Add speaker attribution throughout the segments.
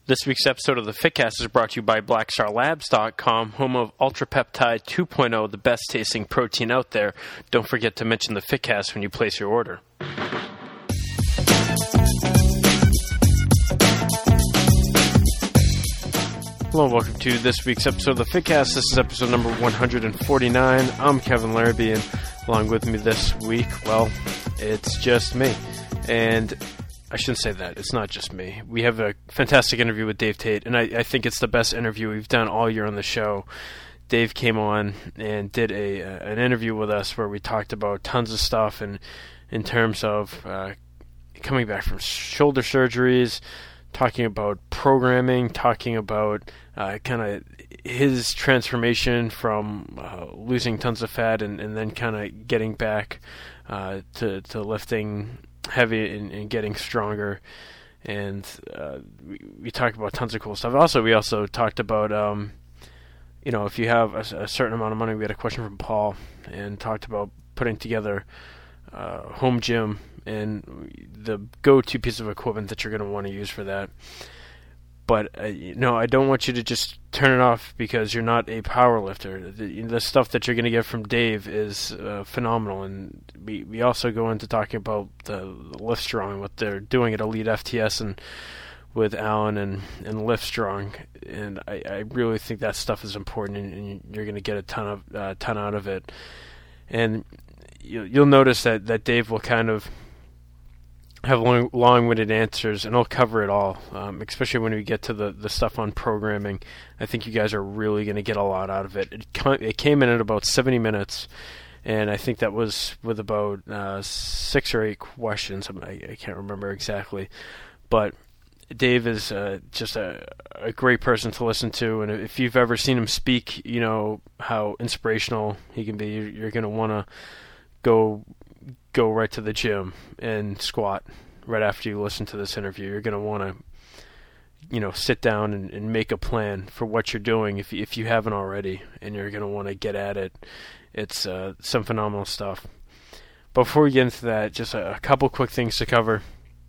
Speaker 1: This week's episode of the Fitcast is brought to you by BlackStarLabs.com, home of UltraPeptide 2.0, the best tasting protein out there. Don't forget to mention the Fitcast when you place your order. Hello and welcome to this week's episode of the Fitcast. This is episode number 149. I'm Kevin Larrabee, and along with me this week, well, it's just me. And I shouldn't say that. It's not just me. We have a fantastic interview with Dave Tate, and I think it's the best interview we've done all year on the show. Dave came on and did an interview with us where we talked about tons of stuff, and in terms of coming back from shoulder surgeries, talking about programming, talking about kind of his transformation from losing tons of fat and then kind of getting back to lifting heavy and getting stronger. And we talked about tons of cool stuff. We also talked about if you have a certain amount of money. We had a question from Paul and talked about putting together a home gym and the go-to piece of equipment that you're going to want to use for that. But I don't want you to just turn it off because you're not a power lifter. The stuff that you're going to get from Dave is phenomenal, and we also go into talking about the Liftstrong, what they're doing at Elite FTS and with Alan and Liftstrong, and I really think that stuff is important, and you're going to get a ton out of it. And you'll notice that Dave will kind of have long-winded answers, and I'll cover it all, especially when we get to the stuff on programming. I think you guys are really going to get a lot out of it. It came in at about 70 minutes, and I think that was with about 6 or 8 questions. I can't remember exactly. But Dave is just a great person to listen to, and if you've ever seen him speak, you know how inspirational he can be. You're going to want to go right to the gym and squat right after you listen to this interview. You're going to want to, sit down and make a plan for what you're doing if you haven't already, and you're going to want to get at it. It's some phenomenal stuff. Before we get into that, just a couple quick things to cover.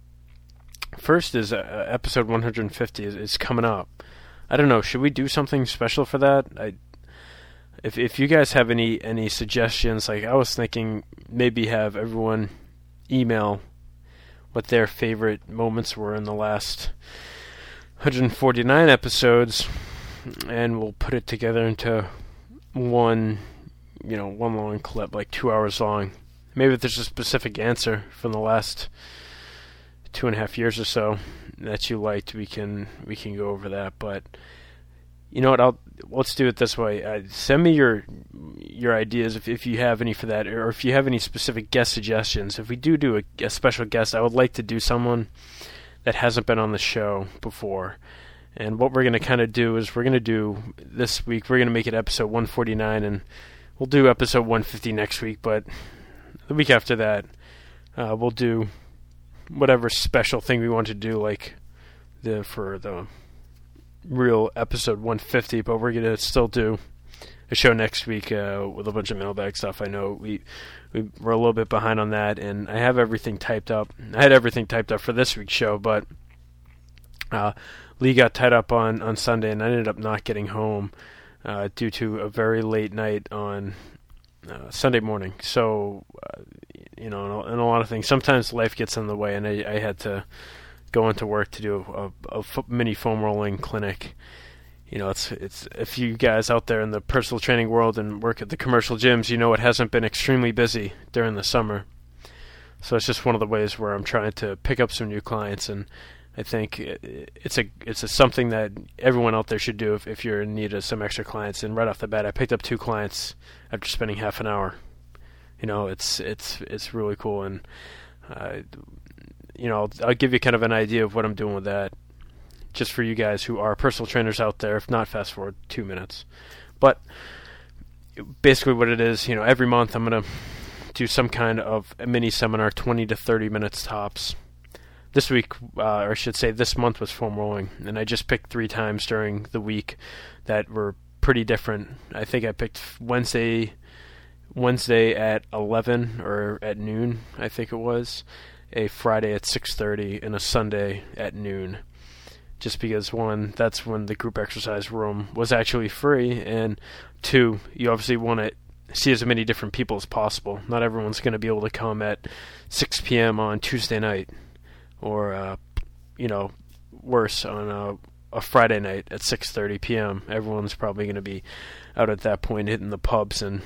Speaker 1: First is episode 150 is coming up. I don't know, should we do something special for that? If you guys have any suggestions, like I was thinking maybe have everyone email what their favorite moments were in the last 149 episodes, and we'll put it together into one long clip, like 2 hours long. Maybe if there's a specific answer from the last 2.5 years or so that you liked, we can go over that. But you know what? Let's do it this way. Send me your ideas if you have any for that, or if you have any specific guest suggestions. If we do a special guest, I would like to do someone that hasn't been on the show before. And what we're going to kind of do is this week, we're going to make it episode 149, and we'll do episode 150 next week. But the week after that, we'll do whatever special thing we want to do, like for the real episode 150, but we're going to still do a show next week with a bunch of mailbag stuff. I know we're a little bit behind on that, and I have everything typed up. I had everything typed up for this week's show, but Lee got tied up on Sunday, and I ended up not getting home due to a very late night on Sunday morning. So, and a lot of things. Sometimes life gets in the way, and I had to go into work to do a mini foam rolling clinic. It's if you guys out there in the personal training world and work at the commercial gyms, it hasn't been extremely busy during the summer. So it's just one of the ways where I'm trying to pick up some new clients, and I think it's something that everyone out there should do if you're in need of some extra clients. And right off the bat, I picked up 2 clients after spending half an hour. It's really cool, and I'll give you kind of an idea of what I'm doing with that, just for you guys who are personal trainers out there. If not, fast forward 2 minutes. But basically what it is, every month I'm going to do some kind of a mini seminar, 20 to 30 minutes tops. This week, or I should say this month, was foam rolling, and I just picked 3 times during the week that were pretty different. I think I picked Wednesday at 11 or at noon, I think it was, a Friday at 6:30, and a Sunday at noon. just because, one, that's when the group exercise room was actually free, and two, you obviously want to see as many different people as possible. Not everyone's going to be able to come at 6 p.m. on Tuesday night, or worse, on a Friday night at 6:30 p.m. Everyone's probably going to be out at that point, hitting the pubs and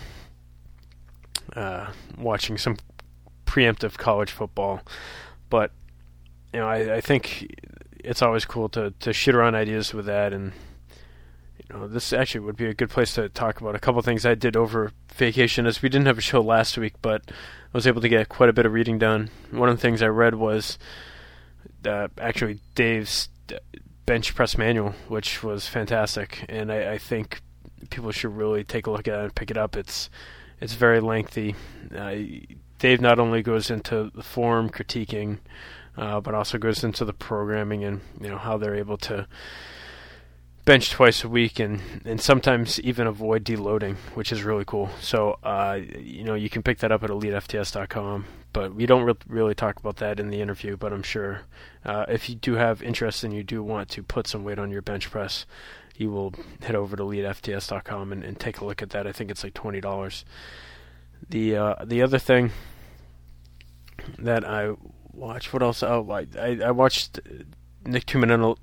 Speaker 1: watching some preemptive college football. But I think it's always cool to shit around ideas with that, and this actually would be a good place to talk about a couple of things I did over vacation, as we didn't have a show last week, but I was able to get quite a bit of reading done. One of the things I read was actually Dave's bench press manual, which was fantastic, and I think people should really take a look at it and pick it up. It's very lengthy. Dave not only goes into the form critiquing, but also goes into the programming and how they're able to bench twice a week and sometimes even avoid deloading, which is really cool. So you can pick that up at EliteFTS.com, but we don't really talk about that in the interview. But I'm sure if you do have interest and you do want to put some weight on your bench press, you will head over to EliteFTS.com and take a look at that. I think it's like $20. The other thing that I watched, what else? Oh, I watched Nick Tuminello's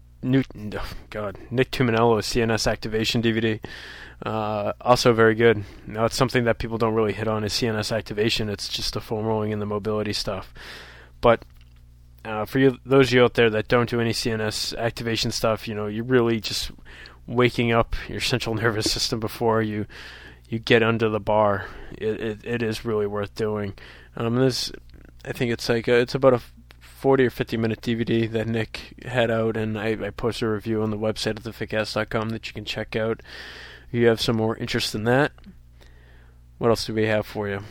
Speaker 1: CNS Activation DVD. Also very good. Now, it's something that people don't really hit on is CNS activation. It's just the foam rolling and the mobility stuff. But for those of you out there that don't do any CNS activation stuff, you're really just waking up your central nervous system before you get under the bar. It is really worth doing. I think it's it's about a 40 or 50 minute DVD that Nick had out, and I posted a review on the website at thefickcast.com that you can check out if you have some more interest in that. What else do we have for you?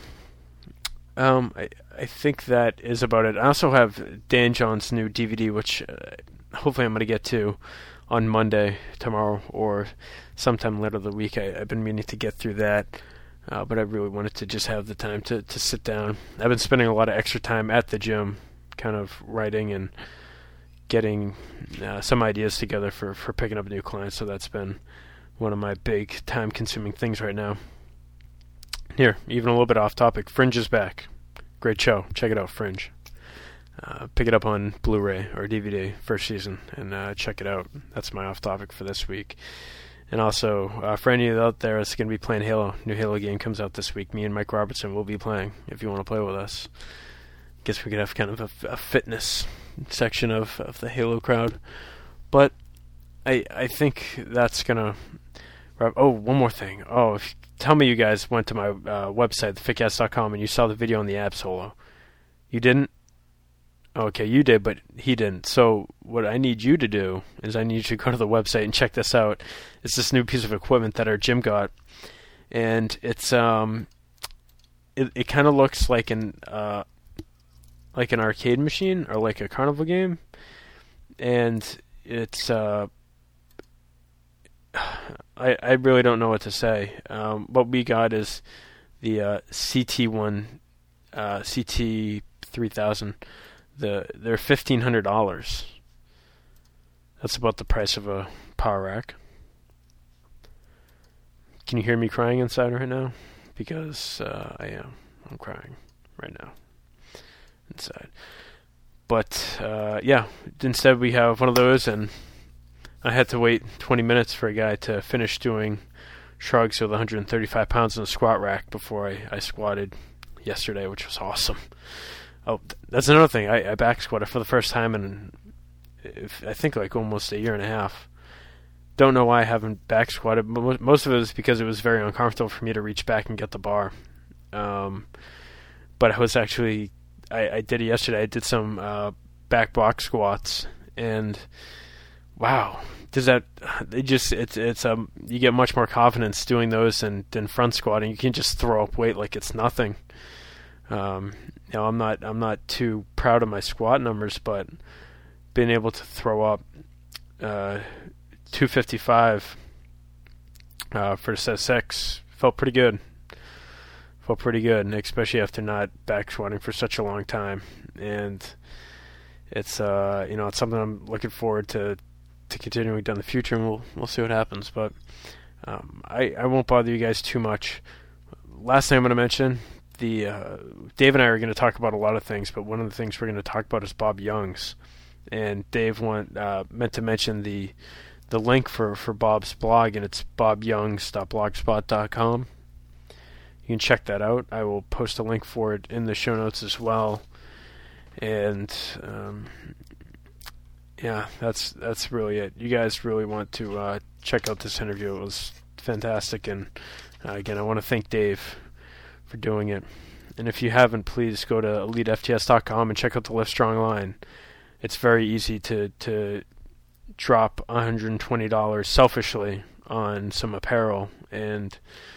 Speaker 1: I think that is about it. I also have Dan John's new DVD, which hopefully I'm going to get to on Monday, tomorrow, or sometime later the week. I've been meaning to get through that, but I really wanted to just have the time to sit down. I've been spending a lot of extra time at the gym, kind of writing and getting some ideas together for picking up new clients, so that's been one of my big time-consuming things right now. Here, even a little bit off topic, Fringe is back. Great show. Check it out, Fringe. Pick it up on Blu-ray or DVD, first season, and check it out. That's my off-topic for this week. And also, for any of you out there that's going to be playing Halo, new Halo game comes out this week. Me and Mike Robertson will be playing, if you want to play with us. Guess we could have kind of a fitness section of the Halo crowd. But I think that's going to... Oh, one more thing. Tell me you guys went to my website, thefickcast.com, and you saw the video on the ab solo. You didn't? Okay, you did, but he didn't. So what I need you to do is I need you to go to the website and check this out. It's this new piece of equipment that our gym got, and it's it kind of looks like an arcade machine or like a carnival game, and it's I really don't know what to say. What we got is the CT1 CT3000. They're $1,500. That's about the price of a power rack. Can you hear me crying inside right now? Because I am. I'm crying right now inside. But yeah, instead we have one of those, and I had to wait 20 minutes for a guy to finish doing shrugs with 135 pounds in a squat rack before I squatted yesterday, which was awesome. Oh, that's another thing. I back squatted for the first time in, I think, like almost a year and a half. Don't know why I haven't back squatted. Most of it is because it was very uncomfortable for me to reach back and get the bar. But I was actually, I did it yesterday. I did some back box squats, and wow, does that? You get much more confidence doing those than front squatting. You can just throw up weight like it's nothing. I'm not too proud of my squat numbers, but being able to throw up 255 for set 6 felt pretty good. And especially after not back squatting for such a long time. And it's it's something I'm looking forward to to continuing down the future, and we'll see what happens. But I won't bother you guys too much. Last thing I'm going to mention, Dave and I are going to talk about a lot of things, but one of the things we're going to talk about is Bob Young's. And Dave meant to mention the link for Bob's blog, and it's bobyoungs.blogspot.com. You can check that out. I will post a link for it in the show notes as well. And yeah, that's really it. You guys really want to check out this interview. It was fantastic, and again, I want to thank Dave for doing it. And if you haven't, please go to EliteFTS.com and check out the Lift Strong line. It's very easy to drop $120 selfishly on some apparel and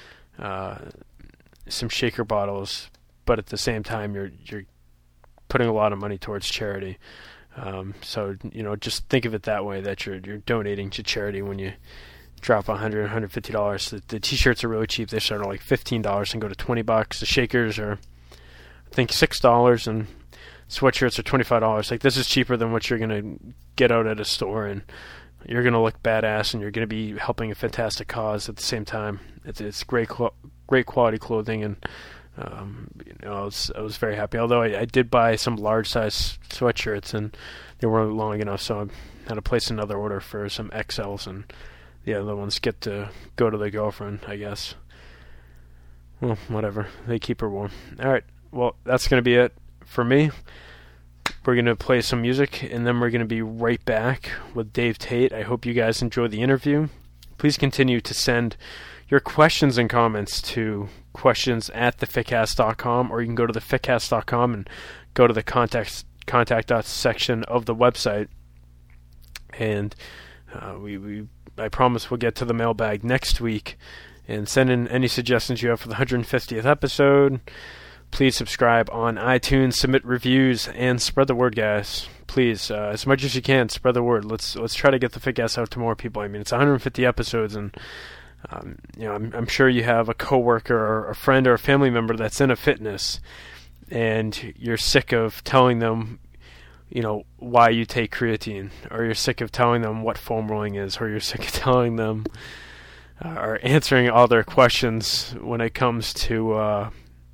Speaker 1: some shaker bottles, but at the same time you're putting a lot of money towards charity. So just think of it that way, that you're donating to charity when you drop $100, $150. The t-shirts are really cheap. They start at like $15 and go to $20. The shakers are, I think, $6, and sweatshirts are $25. Like, this is cheaper than what you're gonna get out at a store, and you're gonna look badass, and you're gonna be helping a fantastic cause at the same time. It's great quality clothing, and I was very happy. Although I did buy some large size sweatshirts, and they weren't long enough, so I had to place another order for some XLs, and the other ones get to go to the girlfriend, I guess. Well, whatever. They keep her warm. All right. Well, that's going to be it for me. We're going to play some music, and then we're going to be right back with Dave Tate. I hope you guys enjoy the interview. Please continue to send your questions and comments to questions@thefitcast.com, or you can go to thefitcast.com and go to the contact us section of the website. And I promise we'll get to the mailbag next week, and send in any suggestions you have for the 150th episode. Please subscribe on iTunes, submit reviews, and spread the word, guys. Please, as much as you can, spread the word. Let's try to get the Fitcast out to more people. I mean, it's 150 episodes, and I'm sure you have a coworker or a friend or a family member that's in a fitness, and you're sick of telling them, why you take creatine, or you're sick of telling them what foam rolling is, or you're sick of telling them or answering all their questions when it comes to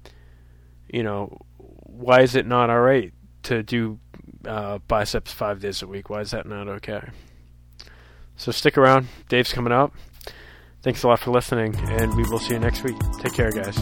Speaker 1: why is it not all right to do biceps 5 days a week? Why is that not okay? So stick around. Dave's coming up. Thanks a lot for listening, and we will see you next week. Take care, guys.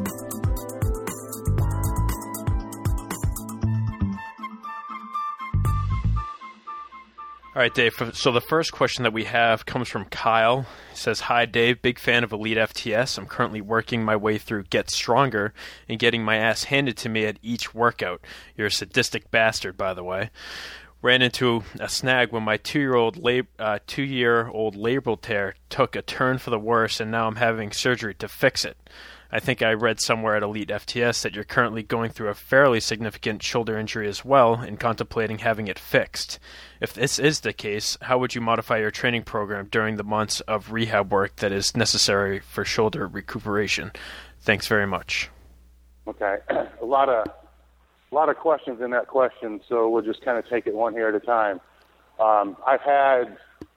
Speaker 1: All right, Dave, so the first question that we have comes from Kyle. He says, "Hi, Dave. Big fan of Elite FTS. I'm currently working my way through Get Stronger and getting my ass handed to me at each workout. You're a sadistic bastard, by the way. Ran into a snag when my 2-year-old labral tear took a turn for the worse, and now I'm having surgery to fix it. I think I read somewhere at Elite FTS that you're currently going through a fairly significant shoulder injury as well and contemplating having it fixed. If this is the case, how would you modify your training program during the months of rehab work that is necessary for shoulder recuperation? Thanks very much."
Speaker 2: Okay, a lot of questions in that question, so we'll just kind of take it one here at a time. I've had,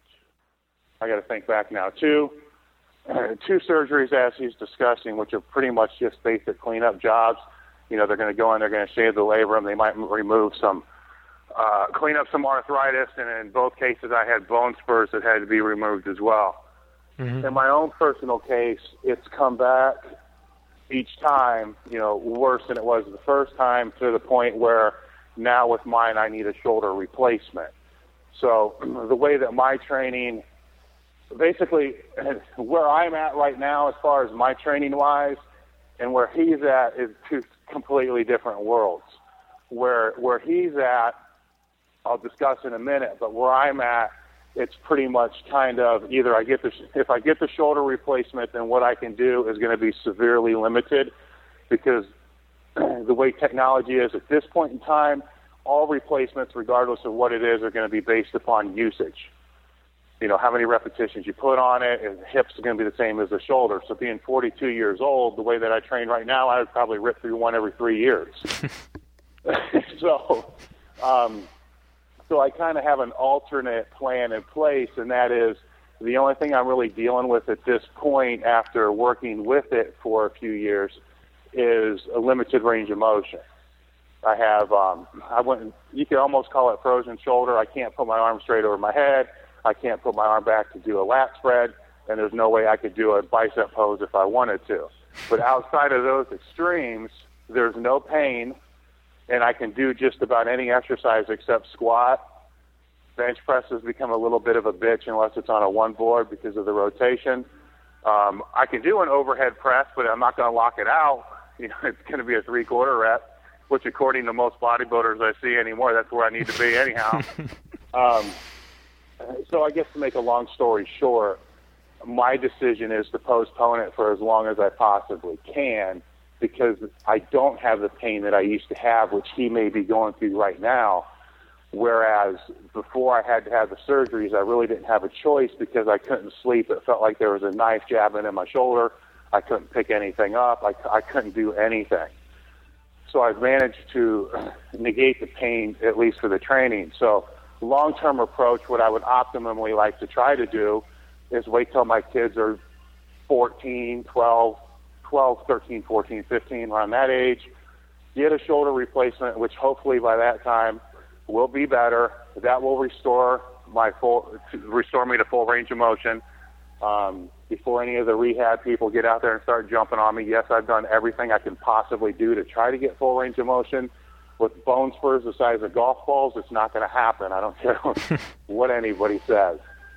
Speaker 2: I got to think back now, two surgeries as he's discussing, which are pretty much just basic cleanup jobs. They're going to go in, they're going to shave the labrum, they might remove some, clean up some arthritis, and in both cases I had bone spurs that had to be removed as well. Mm-hmm. In my own personal case, it's come back each time, worse than it was the first time, to the point where now with mine I need a shoulder replacement. So the way that my training, basically where I'm at right now as far as my training wise and where he's at is two completely different worlds. Where he's at, I'll discuss in a minute, but where I'm at, it's pretty much kind of either if I get the shoulder replacement, then what I can do is going to be severely limited, because the way technology is at this point in time, all replacements, regardless of what it is, are going to be based upon usage. How many repetitions you put on it, and the hips are going to be the same as the shoulder. So being 42 years old, the way that I train right now, I would probably rip through one every 3 years. So So I kind of have an alternate plan in place, and that is the only thing I'm really dealing with at this point after working with it for a few years is a limited range of motion. I have, you could almost call it frozen shoulder. I can't put my arm straight over my head. I can't put my arm back to do a lat spread, and there's no way I could do a bicep pose if I wanted to. But outside of those extremes, there's no pain, and I can do just about any exercise except squat. Bench press has become a little bit of a bitch unless it's on a one board because of the rotation. I can do an overhead press, but I'm not going to lock it out. It's going to be a 3/4 rep, which according to most bodybuilders I see anymore, that's where I need to be anyhow. So I guess to make a long story short, my decision is to postpone it for as long as I possibly can because I don't have the pain that I used to have, which he may be going through right now. Whereas before I had to have the surgeries, I really didn't have a choice because I couldn't sleep. It felt like there was a knife jabbing in my shoulder. I couldn't pick anything up. I couldn't do anything. So I've managed to negate the pain, at least for the training. So long-term approach, what I would optimally like to try to do is wait till my kids are 13, 14, 15, around that age, get a shoulder replacement, which hopefully by that time will be better. That will restore me to full range of motion. Before any of the rehab people get out there and start jumping on me, yes, I've done everything I can possibly do to try to get full range of motion. With bone spurs the size of golf balls, it's not going to happen. I don't care what anybody says.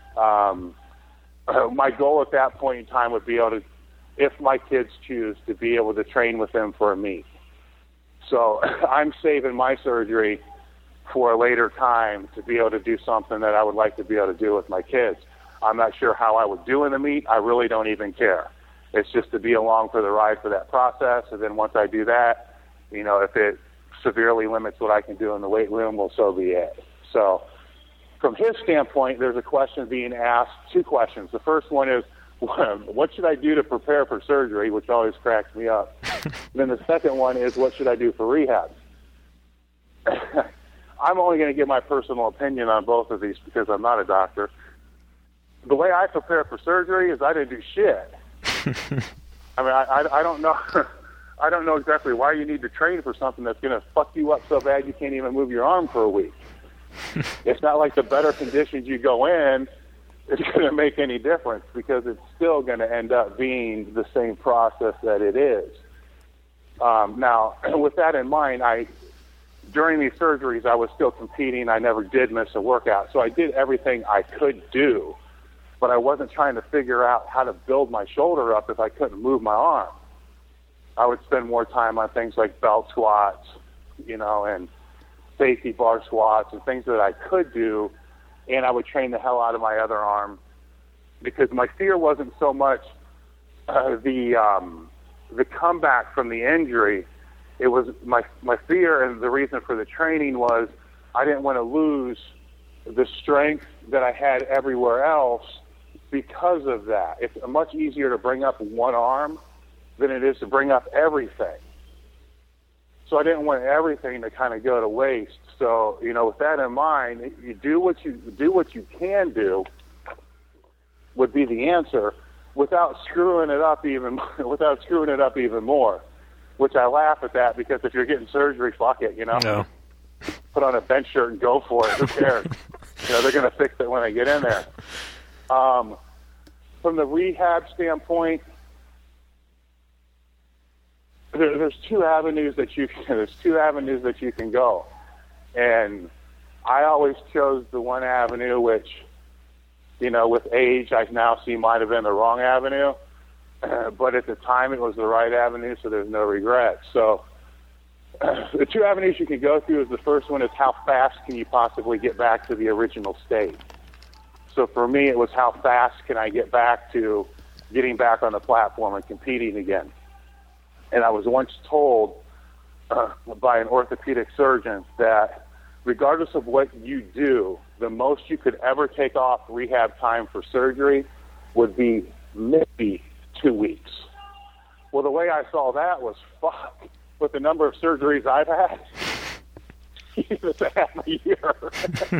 Speaker 2: My goal at that point in time would be able to, if my kids choose, to be able to train with them for a meet. So I'm saving my surgery for a later time to be able to do something that I would like to be able to do with my kids. I'm not sure how I would do in the meet. I really don't even care. It's just to be along for the ride for that process. And then once I do that, if it severely limits what I can do in the weight room, well, so be it. So from his standpoint, there's a question being asked, two questions. The first one is, what should I do to prepare for surgery, which always cracks me up. Then the second one is, what should I do for rehab? I'm only going to give my personal opinion on both of these because I'm not a doctor. The way I prepare for surgery is I didn't do shit. I mean, I don't know. I don't know exactly why you need to train for something that's going to fuck you up so bad you can't even move your arm for a week. It's not like the better conditions you go in, it's going to make any difference because it's still going to end up being the same process that it is. Now, with that in mind, during these surgeries, I was still competing. I never did miss a workout. So I did everything I could do, but I wasn't trying to figure out how to build my shoulder up if I couldn't move my arm. I would spend more time on things like belt squats, and safety bar squats and things that I could do, and I would train the hell out of my other arm because my fear wasn't so much the comeback from the injury. It was my fear, and the reason for the training was I didn't want to lose the strength that I had everywhere else because of that. It's much easier to bring up one arm than it is to bring up everything. So I didn't want everything to kind of go to waste. So, with that in mind, you do what you can do would be the answer without screwing it up even more. Which I laugh at that because if you're getting surgery, fuck it,
Speaker 1: No.
Speaker 2: Put on a bench shirt and go for it. Who cares? They're going to fix it when they get in there. From the rehab standpoint, there's two avenues that you can go, and I always chose the one avenue which, with age I now see might have been the wrong avenue. But at the time, it was the right avenue, so there's no regrets. So the two avenues you can go through is the first one is how fast can you possibly get back to the original state. So for me, it was how fast can I get back to getting back on the platform and competing again. And I was once told by an orthopedic surgeon that regardless of what you do, the most you could ever take off rehab time for surgery would be maybe 2 weeks. Well, the way I saw that was, fuck, with the number of surgeries I've had, it's a half a year.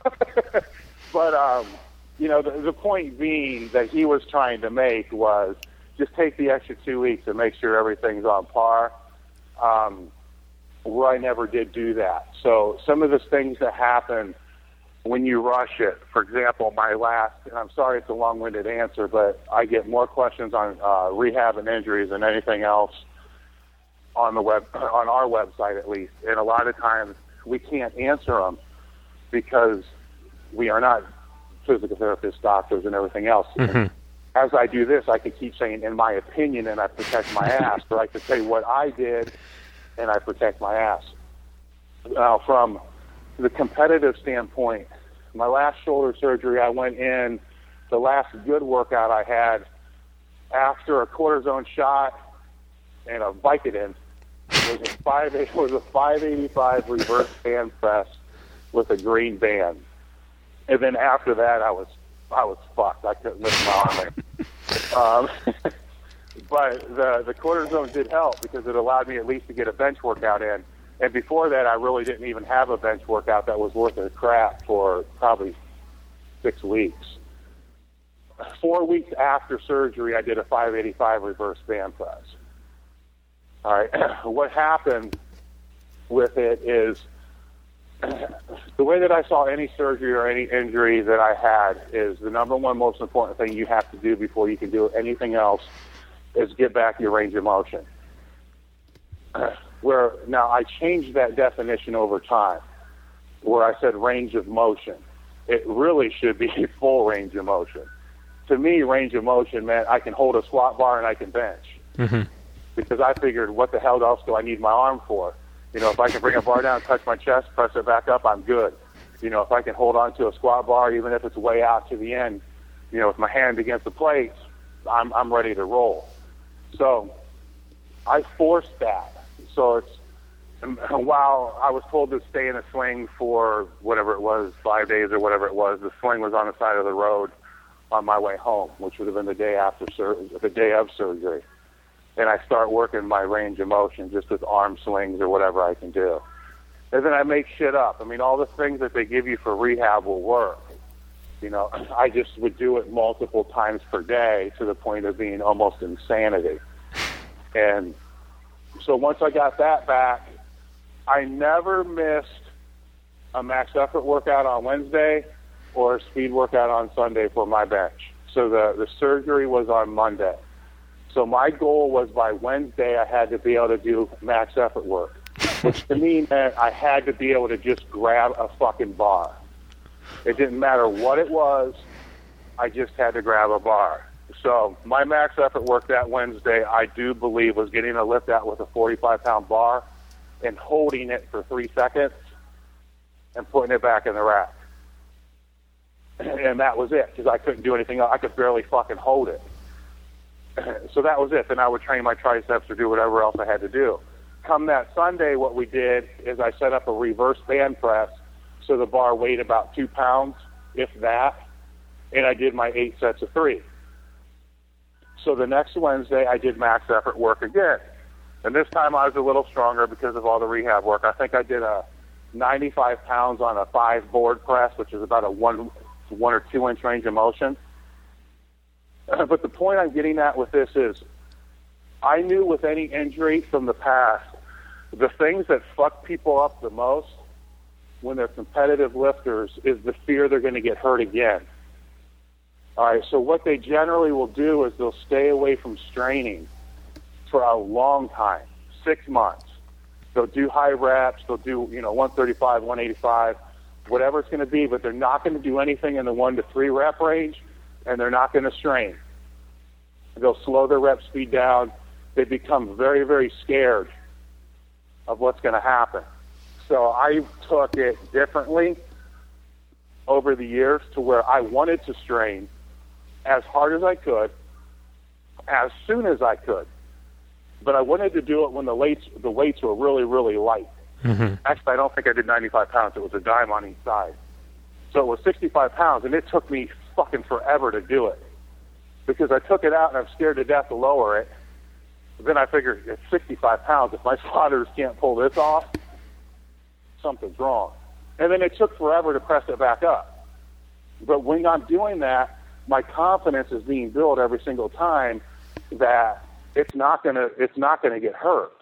Speaker 2: But, the point being that he was trying to make was just take the extra 2 weeks and make sure everything's on par. Where I never did do that. So some of the things that happen when you rush it, for example, and I'm sorry it's a long-winded answer, but I get more questions on rehab and injuries than anything else on our website at least. And a lot of times we can't answer them because we are not physical therapists, doctors, and everything else. Mm-hmm. As I do this, I could keep saying, in my opinion, and I protect my ass, or I could say what I did, and I protect my ass. Now, from the competitive standpoint, my last shoulder surgery, I went in, the last good workout I had after a cortisone shot and a Vicodin was a 585 reverse band press with a green band. And then after that, I was fucked. I couldn't lift my arm. But the cortisone did help because it allowed me at least to get a bench workout in. And before that, I really didn't even have a bench workout that was worth a crap for probably 6 weeks. 4 weeks after surgery, I did a 585 reverse band press. All right. What happened with it is the way that I saw any surgery or any injury that I had is the number one most important thing you have to do before you can do anything else is get back your range of motion. Where now I changed that definition over time, where I said range of motion. It really should be full range of motion. To me, range of motion meant I can hold a squat bar and I can bench. Mm-hmm. Because I figured, what the hell else do I need my arm for? If I can bring a bar down, touch my chest, press it back up, I'm good. If I can hold on to a squat bar, even if it's way out to the end, with my hand against the plates, I'm ready to roll. So I forced that. So while I was told to stay in a swing for whatever it was, 5 days or whatever it was, the swing was on the side of the road on my way home, which would have been the day of surgery. And I start working my range of motion just with arm swings or whatever I can do. And then I make shit up. All the things that they give you for rehab will work. I just would do it multiple times per day to the point of being almost insanity. And so once I got that back, I never missed a max effort workout on Wednesday or a speed workout on Sunday for my bench. So the surgery was on Monday. So my goal was by Wednesday I had to be able to do max effort work, which to me meant I had to be able to just grab a fucking bar. It didn't matter what it was, I just had to grab a bar. So my max effort work that Wednesday, I do believe, was getting a lift out with a 45-pound bar and holding it for 3 seconds and putting it back in the rack. And that was it, because I couldn't do anything else. I could barely fucking hold it. So that was it. Then I would train my triceps or do whatever else I had to do. Come that Sunday, what we did is I set up a reverse band press so the bar weighed about 2 pounds, if that, and I did my 8 sets of 3. So the next Wednesday, I did max effort work again. And this time I was a little stronger because of all the rehab work. I think I did a 95 pounds on a 5 board press, which is about a 1 or 2 inch range of motion. But the point I'm getting at with this is I knew with any injury from the past, the things that fuck people up the most when they're competitive lifters is the fear they're going to get hurt again. All right, so what they generally will do is they'll stay away from straining for a long time, 6 months. They'll do high reps, they'll do 135, 185, whatever it's going to be, but they're not going to do anything in the 1 to 3 rep range, and they're not going to strain. They'll slow their rep speed down. They become very, very scared of what's going to happen. So I took it differently over the years to where I wanted to strain as hard as I could, as soon as I could. But I wanted to do it when the weights were really, really light. Mm-hmm. Actually, I don't think I did 95 pounds. It was a dime on each side. So it was 65 pounds, and it took me fucking forever to do it because I took it out and I'm scared to death to lower it. But then I figured it's 65 pounds. If my spotters can't pull this off. something's wrong. And then it took forever to press it back up. But when I'm doing that, my confidence is being built every single time that it's not gonna get hurt.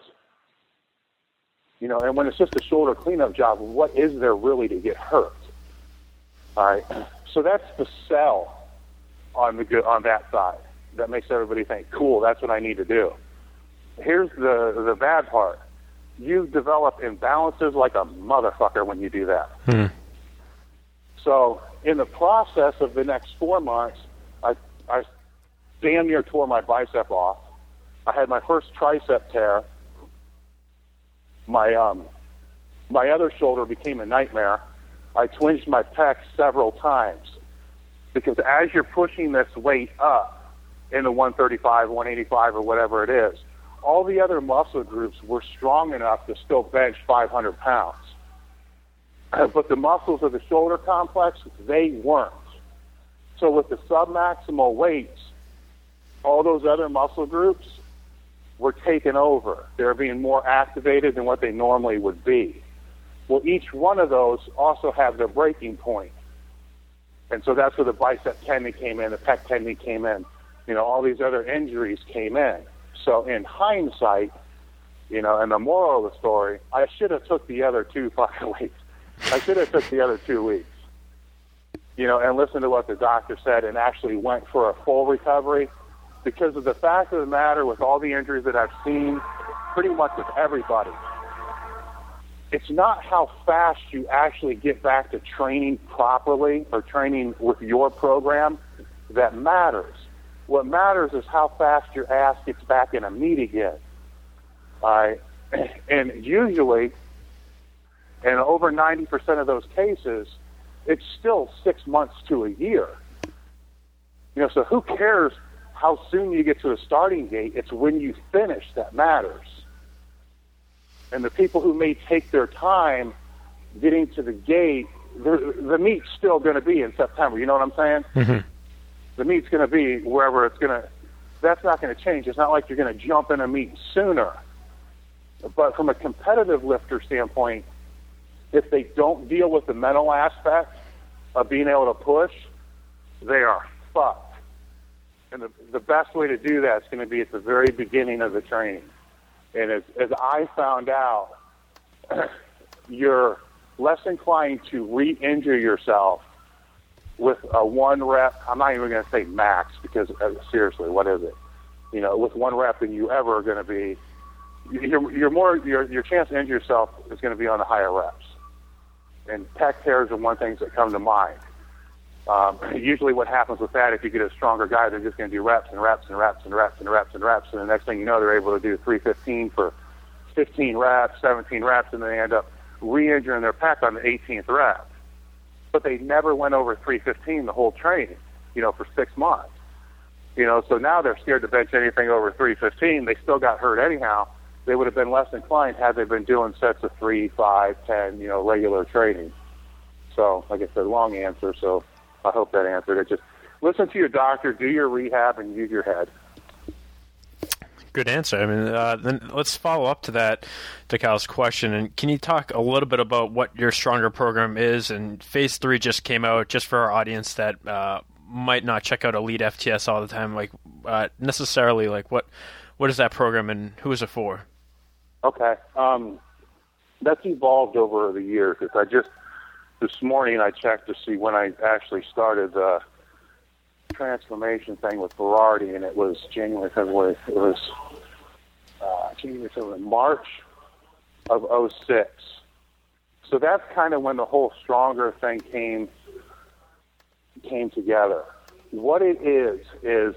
Speaker 2: And when it's just a shoulder cleanup job, what is there really to get hurt? All right. So that's the sell on that side. That makes everybody think, cool, that's what I need to do. Here's the bad part. You develop imbalances like a motherfucker when you do that. So in the process of the next 4 months, I damn near tore my bicep off. I had my first tricep tear. My other shoulder became a nightmare. I twinged my pec several times because as you're pushing this weight up into 135, 185, or whatever it is, all the other muscle groups were strong enough to still bench 500 pounds. But the muscles of the shoulder complex, they weren't. So with the submaximal weights, all those other muscle groups were taken over. They're being more activated than what they normally would be. Well, each one of those also have their breaking point. And so that's where the bicep tendon came in, the pec tendon came in, all these other injuries came in. So in hindsight, and the moral of the story, I should have took the other 2 fucking weeks. I should have took the other 2 weeks, and listened to what the doctor said and actually went for a full recovery. Because of the fact of the matter, with all the injuries that I've seen, pretty much with everybody, it's not how fast you actually get back to training properly or training with your program that matters. What matters is how fast your ass gets back in a meet again. And usually, in over 90% of those cases, it's still 6 months to a year. So who cares how soon you get to the starting gate? It's when you finish that matters. And the people who may take their time getting to the gate, the meet's still going to be in September. You know what I'm saying?
Speaker 1: Mm-hmm.
Speaker 2: The meet's going to be wherever it's going to. That's not going to change. It's not like you're going to jump in a meet sooner. But from a competitive lifter standpoint, if they don't deal with the mental aspect of being able to push, they are fucked. And the best way to do that is going to be at the very beginning of the training. And as I found out, you're less inclined to re-injure yourself with a 1 rep. I'm not even going to say max because seriously, what is it? With 1 rep than you ever are going to be. Your chance to injure yourself is going to be on the higher reps. And pec tears are one thing that come to mind. Usually what happens with that, if you get a stronger guy, they're just going to do reps and reps and reps and reps and reps and reps, and the next thing you know, they're able to do 315 for 15 reps, 17 reps, and they end up re-injuring their pec on the 18th rep. But they never went over 315 the whole training, for 6 months. So now they're scared to bench anything over 315. They still got hurt anyhow. They would have been less inclined had they been doing sets of 3, 5, 10, regular training. So, like I said, long answer, so I hope that answered it. Just listen to your doctor, do your rehab, and use your head.
Speaker 1: Good answer. I mean, then let's follow up to that, to Kyle's question. And can you talk a little bit about what your Stronger program is? And Phase 3 just came out, just for our audience that might not check out Elite FTS all the time. Necessarily, what is that program and who is it for?
Speaker 2: Okay. That's evolved over the years. This morning I checked to see when I actually started the transformation thing with Berardi, and it was January, February. It was March of 2006. So that's kind of when the whole Stronger thing came together. What it is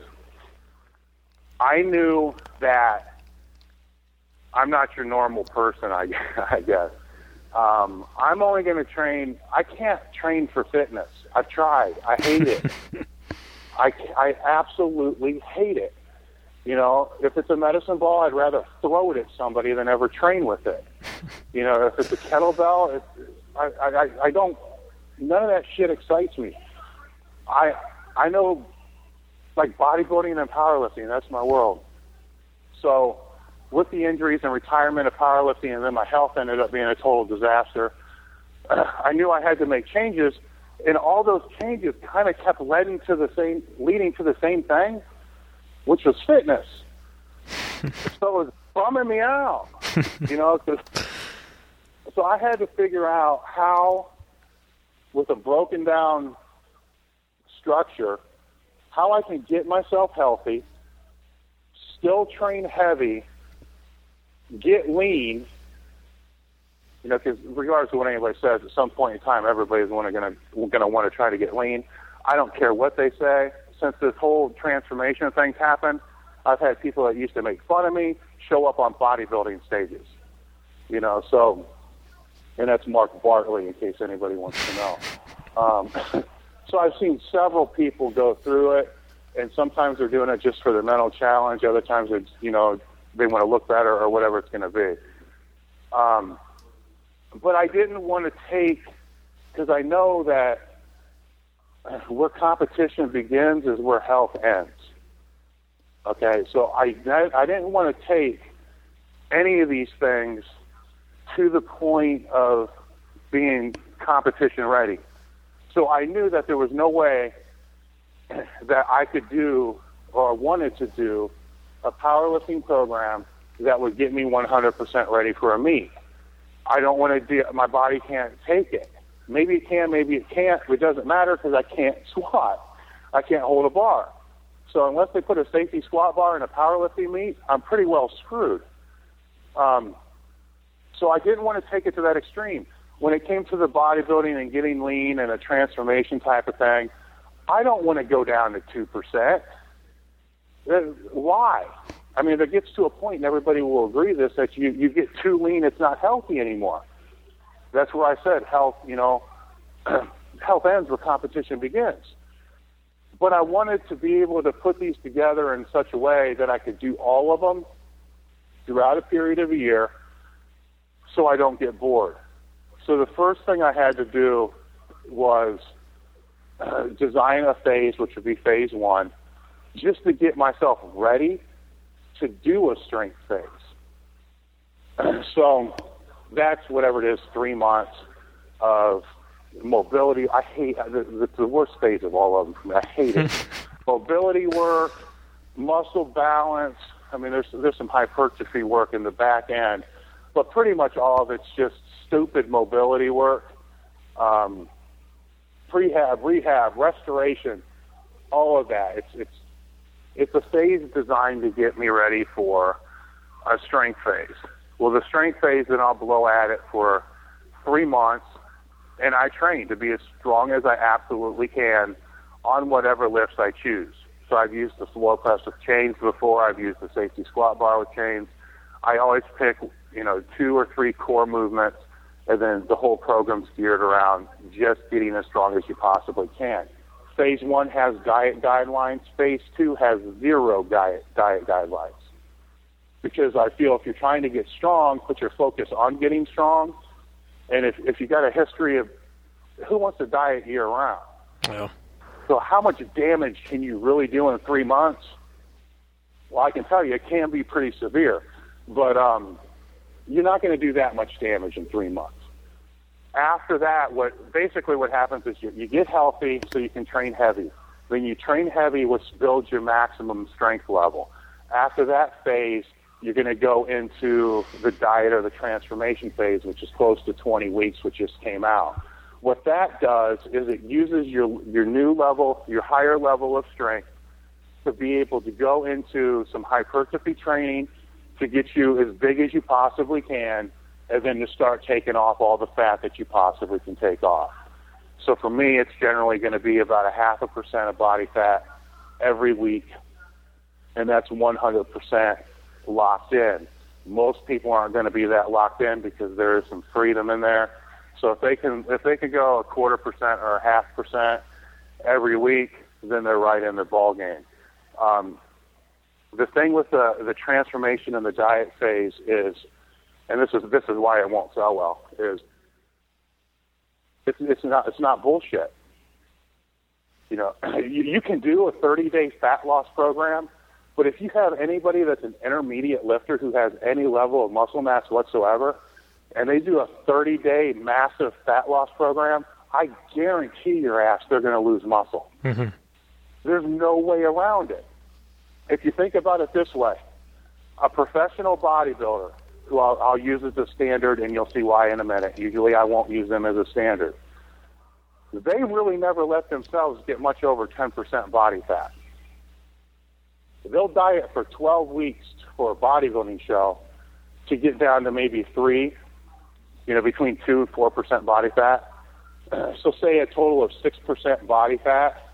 Speaker 2: I knew that I'm not your normal person, I guess. I'm only going to train. I can't train for fitness. I've tried. I hate it. I absolutely hate it. If it's a medicine ball, I'd rather throw it at somebody than ever train with it. If it's a kettlebell, I don't. None of that shit excites me. I know, bodybuilding and powerlifting. That's my world. So, with the injuries and retirement of powerlifting, and then my health ended up being a total disaster. I knew I had to make changes, and all those changes kind of kept leading to the same thing, which was fitness. So it was bumming me out, so I had to figure out how, with a broken down structure, how I can get myself healthy, still train heavy, get lean, because regardless of what anybody says, at some point in time, everybody's going to want to try to get lean. I don't care what they say. Since this whole transformation thing's happened, I've had people that used to make fun of me show up on bodybuilding stages, so, and that's Mark Bartley, in case anybody wants to know. So I've seen several people go through it, and sometimes they're doing it just for their mental challenge. Other times it's, they want to look better or whatever it's going to be. But I didn't want to take, because I know that where competition begins is where health ends. Okay, so I didn't want to take any of these things to the point of being competition ready. So I knew that there was no way that I could do or wanted to do a powerlifting program that would get me 100% ready for a meet. I don't want to do, my body can't take it. Maybe it can, maybe it can't. It doesn't matter because I can't squat. I can't hold a bar. So unless they put a safety squat bar in a powerlifting meet, I'm pretty well screwed. So I didn't want to take it to that extreme. When it came to the bodybuilding and getting lean and a transformation type of thing, I don't want to go down to 2%. Why? I mean, it gets to a point, and everybody will agree this, that you get too lean, it's not healthy anymore. That's where I said health, health ends where competition begins. But I wanted to be able to put these together in such a way that I could do all of them throughout a period of a year so I don't get bored. So the first thing I had to do was design a phase, which would be phase 1, just to get myself ready to do a strength phase. So that's whatever it is, 3 months of mobility. I hate the worst phase of all of them for me. I hate it. Mobility work, muscle balance. I mean, there's some hypertrophy work in the back end, but pretty much all of it's just stupid mobility work. Prehab, rehab, restoration, all of that. It's a phase designed to get me ready for a strength phase. Well, the strength phase, then I'll blow at it for 3 months, and I train to be as strong as I absolutely can on whatever lifts I choose. So I've used the slow press with chains before. I've used the safety squat bar with chains. I always pick, 2 or 3 core movements, and then the whole program's geared around just getting as strong as you possibly can. Phase 1 has diet guidelines. Phase 2 has 0 diet guidelines. Because I feel if you're trying to get strong, put your focus on getting strong. And if you got a history of, who wants to diet year round?
Speaker 1: Yeah.
Speaker 2: So how much damage can you really do in 3 months? Well, I can tell you it can be pretty severe. But you're not going to do that much damage in 3 months. After that, what happens is you get healthy so you can train heavy. Then you train heavy, which builds your maximum strength level. After that phase, you're going to go into the diet or the transformation phase, which is close to 20 weeks, which just came out. What that does is it uses your new level, your higher level of strength to be able to go into some hypertrophy training to get you as big as you possibly can, and then to start taking off all the fat that you possibly can take off. So for me, it's generally going to be about 0.5% of body fat every week, and that's 100% locked in. Most people aren't going to be that locked in because there is some freedom in there. So if they can go 0.25% or 0.5% every week, then they're right in the ball game. The thing with the transformation and the diet phase is, and this is why it won't sell well, is it's not bullshit. You can do a 30-day fat loss program, but if you have anybody that's an intermediate lifter who has any level of muscle mass whatsoever, and they do a 30-day massive fat loss program, I guarantee your ass they're going to lose muscle.
Speaker 1: Mm-hmm.
Speaker 2: There's no way around it. If you think about it this way, a professional bodybuilder, who I'll use as a standard, and you'll see why in a minute. Usually I won't use them as a standard. They really never let themselves get much over 10% body fat. They'll diet for 12 weeks for a bodybuilding show to get down to maybe 3, between 2 and 4% body fat. So say a total of 6% body fat.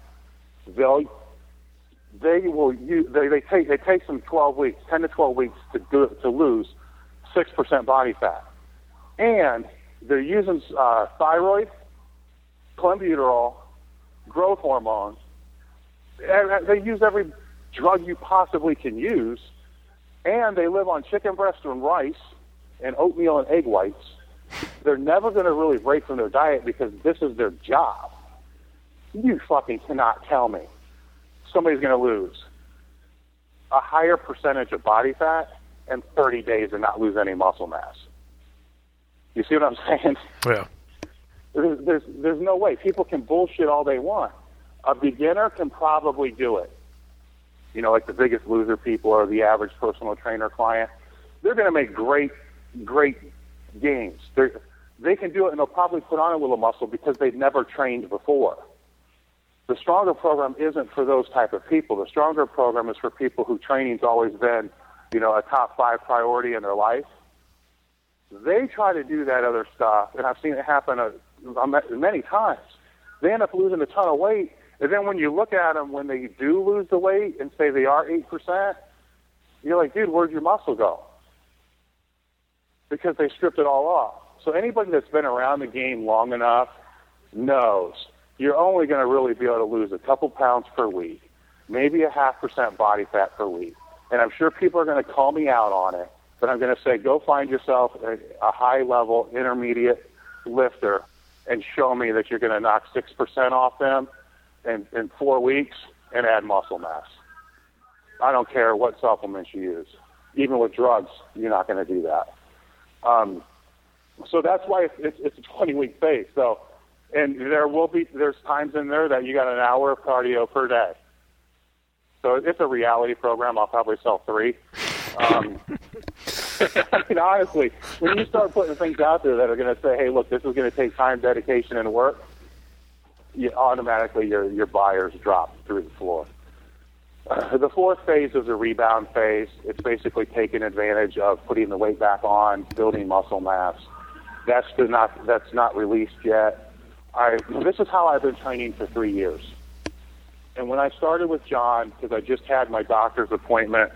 Speaker 2: They take them 12 weeks, 10 to 12 weeks to lose 6% body fat, and they're using thyroid, clenbuterol, growth hormone. They use every drug you possibly can use, and they live on chicken breast and rice and oatmeal and egg whites. They're never going to really break from their diet because this is their job. You fucking cannot tell me somebody's going to lose a higher percentage of body fat in 30 days and not lose any muscle mass. You see what I'm saying?
Speaker 1: Yeah.
Speaker 2: There's no way. People can bullshit all they want. A beginner can probably do it. Like the Biggest Loser people or the average personal trainer client. They're going to make great gains. They can do it, and they'll probably put on a little muscle because they've never trained before. The Stronger program isn't for those type of people. The Stronger program is for people who training's always been, a top 5 priority in their life. They try to do that other stuff, and I've seen it happen many times. They end up losing a ton of weight, and then when you look at them when they do lose the weight and say they are 8%, you're like, dude, where'd your muscle go? Because they stripped it all off. So anybody that's been around the game long enough knows you're only going to really be able to lose a couple pounds per week, maybe a 0.5% body fat per week. And I'm sure people are going to call me out on it, but I'm going to say go find yourself a high-level intermediate lifter and show me that you're going to knock 6% off them in 4 weeks and add muscle mass. I don't care what supplements you use. Even with drugs, you're not going to do that. So that's why it's a 20-week phase. So, and there's times in there that you got an hour of cardio per day. So it's a reality program. I'll probably sell 3. Honestly, when you start putting things out there that are going to say, hey, look, this is going to take time, dedication, and work, automatically your buyers drop through the floor. The 4th phase is a rebound phase. It's basically taking advantage of putting the weight back on, building muscle mass. That's not released yet. This is how I've been training for 3 years. And when I started with John, because I just had my doctor's appointment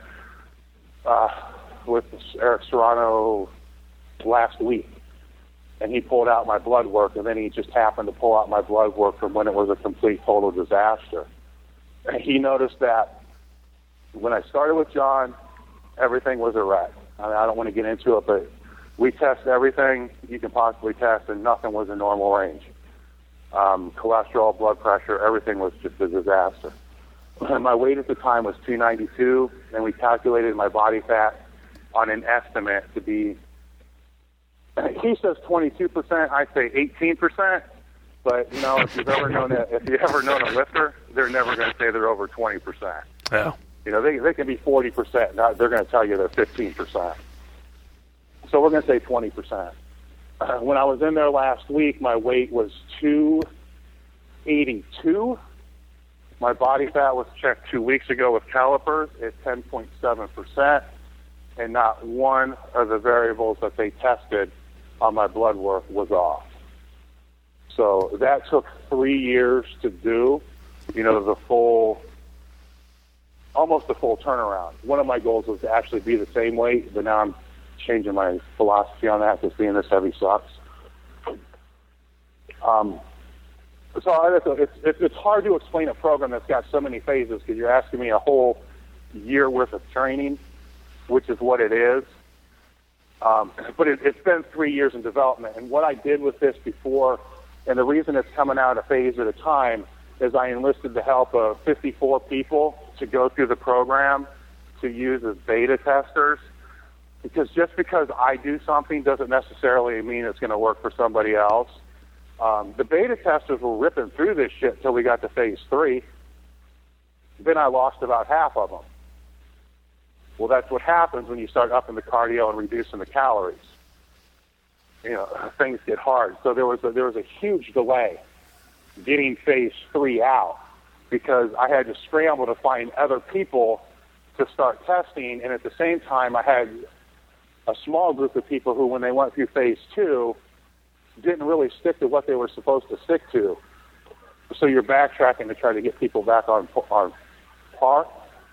Speaker 2: with Eric Serrano last week, and he pulled out my blood work, and then he just happened to pull out my blood work from when it was a complete, total disaster. And he noticed that when I started with John, everything was a wreck. I don't want to get into it, but we tested everything you can possibly test, and nothing was in normal range. Cholesterol, blood pressure, everything was just a disaster. My weight at the time was 292, and we calculated my body fat on an estimate to be, he says 22%, I say 18%, but, if you've ever known a lifter, they're never going to say they're over 20%.
Speaker 1: Yeah.
Speaker 2: They can be 40%, now they're going to tell you they're 15%. So we're going to say 20%. When I was in there last week, my weight was 282. My body fat was checked 2 weeks ago with calipers at 10.7%, and not one of the variables that they tested on my blood work was off. So that took 3 years to do, almost the full turnaround. One of my goals was to actually be the same weight, but now I'm changing my philosophy on that because being this heavy sucks. So it's hard to explain a program that's got so many phases because you're asking me a whole year worth of training, which is what it is. But it's been 3 years in development. And what I did with this before, and the reason it's coming out a phase at a time, is I enlisted the help of 54 people to go through the program to use as beta testers. because just because I do something doesn't necessarily mean it's going to work for somebody else. The beta testers were ripping through this shit till we got to phase 3. Then I lost about half of them. Well, that's what happens when you start upping the cardio and reducing the calories. Things get hard. So there was a huge delay getting phase 3 out because I had to scramble to find other people to start testing, and at the same time I had a small group of people who, when they went through phase 2, didn't really stick to what they were supposed to stick to. So you're backtracking to try to get people back on par.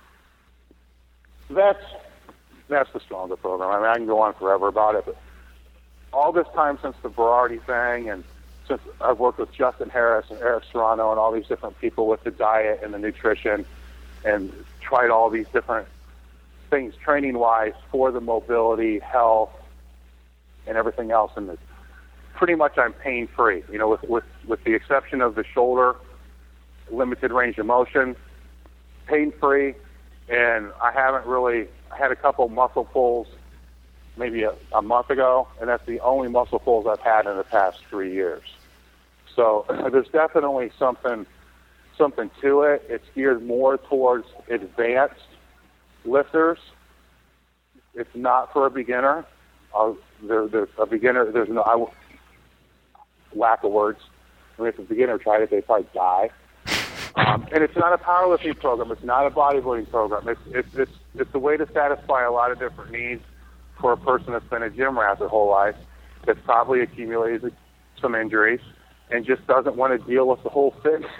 Speaker 2: That's the stronger program. I mean, I can go on forever about it, but all this time since the Berardi thing, and since I've worked with Justin Harris and Eric Serrano and all these different people with the diet and the nutrition, and tried all these different things training-wise for the mobility, health, and everything else, and pretty much I'm pain-free. With the exception of the shoulder, limited range of motion, pain-free, and I had a couple muscle pulls maybe a month ago, and that's the only muscle pulls I've had in the past 3 years. So there's definitely something to it. It's geared more towards advanced lifters. It's not for a beginner. There's a beginner. There's no lack of words. I mean, if a beginner tried it, they'd probably die. And it's not a powerlifting program. It's not a bodybuilding program. It's a way to satisfy a lot of different needs for a person that's been a gym rat their whole life, that's probably accumulated some injuries, and just doesn't want to deal with the whole fitness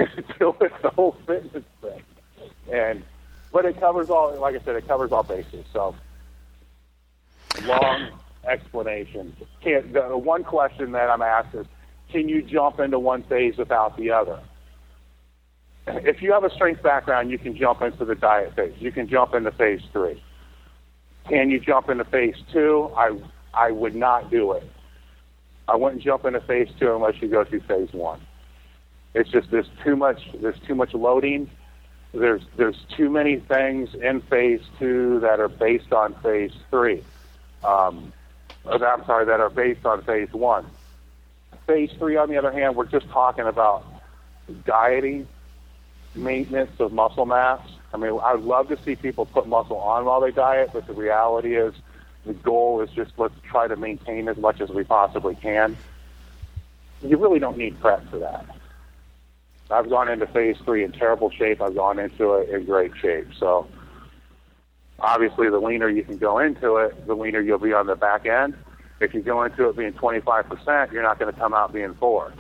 Speaker 2: thing. But it covers all, like I said, it covers all bases. So, long explanation. The one question that I'm asked is, can you jump into one phase without the other? If you have a strength background, you can jump into the diet phase. You can jump into phase 3. Can you jump into phase 2? I would not do it. I wouldn't jump into phase 2 unless you go through phase 1. It's just there's too much loading. There's too many things in phase 2 that are based on phase 3. That are based on phase 1. Phase 3, on the other hand, we're just talking about dieting, maintenance of muscle mass. I mean, I'd love to see people put muscle on while they diet, but the reality is the goal is just let's try to maintain as much as we possibly can. You really don't need prep for that. I've gone into phase 3 in terrible shape. I've gone into it in great shape. So obviously the leaner you can go into it, the leaner you'll be on the back end. If you go into it being 25%, you're not going to come out being 4.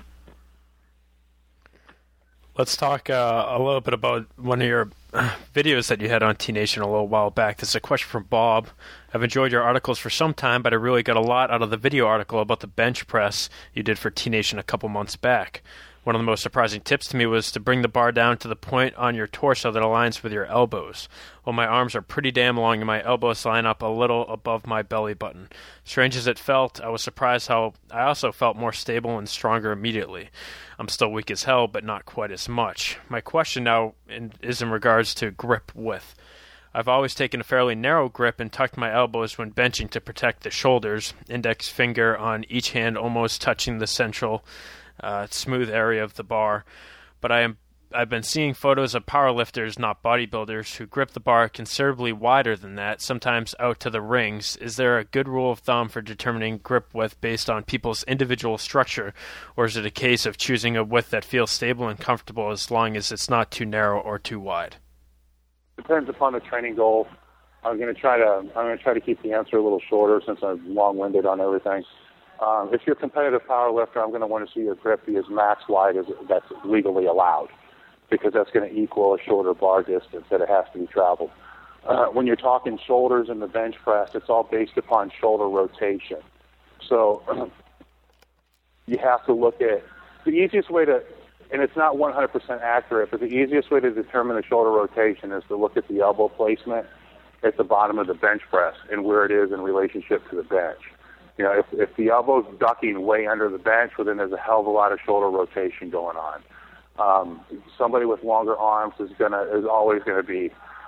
Speaker 1: Let's talk a little bit about one of your videos that you had on T-Nation a little while back. This is a question from Bob. I've enjoyed your articles for some time, but I really got a lot out of the video article about the bench press you did for T-Nation a couple months back. One of the most surprising tips to me was to bring the bar down to the point on your torso that aligns with your elbows. Well, my arms are pretty damn long and my elbows line up a little above my belly button. Strange as it felt, I was surprised how I also felt more stable and stronger immediately. I'm still weak as hell, but not quite as much. My question now is in regards to grip width. I've always taken a fairly narrow grip and tucked my elbows when benching to protect the shoulders, index finger on each hand almost touching the central smooth area of the bar. But I've been seeing photos of powerlifters, not bodybuilders, who grip the bar considerably wider than that, sometimes out to the rings. Is there a good rule of thumb for determining grip width based on people's individual structure, or is it a case of choosing a width that feels stable and comfortable as long as it's not too narrow or too wide?
Speaker 2: Depends upon the training goal. I'm going to try to keep the answer a little shorter since I'm long-winded on everything. If you're a competitive power lifter, I'm going to want to see your grip be as max wide as that's legally allowed, because that's going to equal a shorter bar distance that it has to be traveled. When you're talking shoulders in the bench press, it's all based upon shoulder rotation. So you have to look at the easiest way to, and it's not 100% accurate, but the easiest way to determine the shoulder rotation is to look at the elbow placement at the bottom of the bench press and where it is in relationship to the bench. You know, if the elbow's ducking way under the bench, well, then there's a hell of a lot of shoulder rotation going on. Somebody with longer arms is always going to be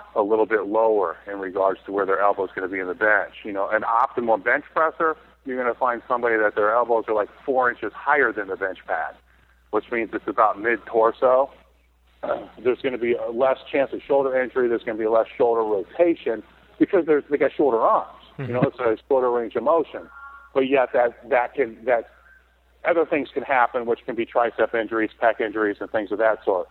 Speaker 2: a little bit lower in regards to where their elbow is going to be in the bench. You know, an optimal bench presser, you're going to find somebody that their elbows are like 4 inches higher than the bench pad, which means it's about mid-torso. There's going to be a less chance of shoulder injury. There's going to be less shoulder rotation because they got shorter arms. You know, it's a shorter range of motion. But yet that other things can happen, which can be tricep injuries, pec injuries, and things of that sort.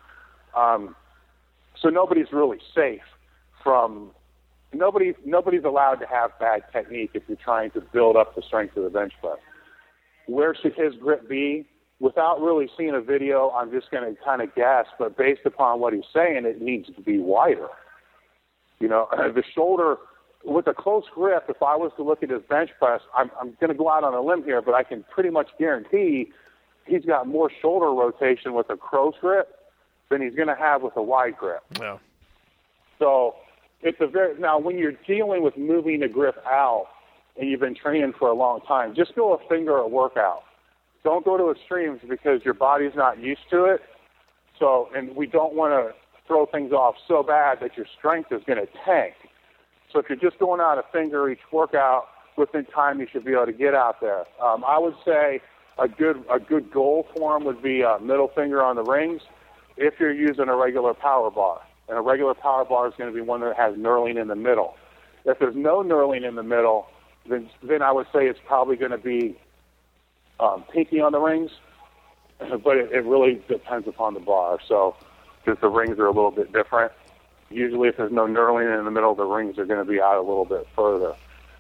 Speaker 2: So nobody's really safe from nobody's allowed to have bad technique if you're trying to build up the strength of the bench press. Where should his grip be? Without really seeing a video, I'm just going to kind of guess, but based upon what he's saying, it needs to be wider. You know, the shoulder, with a close grip, if I was to look at his bench press, I'm going to go out on a limb here, but I can pretty much guarantee he's got more shoulder rotation with a close grip than he's going to have with a wide grip.
Speaker 1: Yeah.
Speaker 2: So now when you're dealing with moving the grip out and you've been training for a long time, just go a finger a workout. Don't go to extremes because your body's not used to it. So, and we don't want to throw things off so bad that your strength is going to tank. So if you're just going out a finger each workout, within time you should be able to get out there. I would say a good goal for him would be a middle finger on the rings if you're using a regular power bar. And a regular power bar is going to be one that has knurling in the middle. If there's no knurling in the middle, then I would say it's probably going to be pinky on the rings, but it really depends upon the bar. So, because the rings are a little bit different, usually if there's no knurling in the middle, the rings are going to be out a little bit further.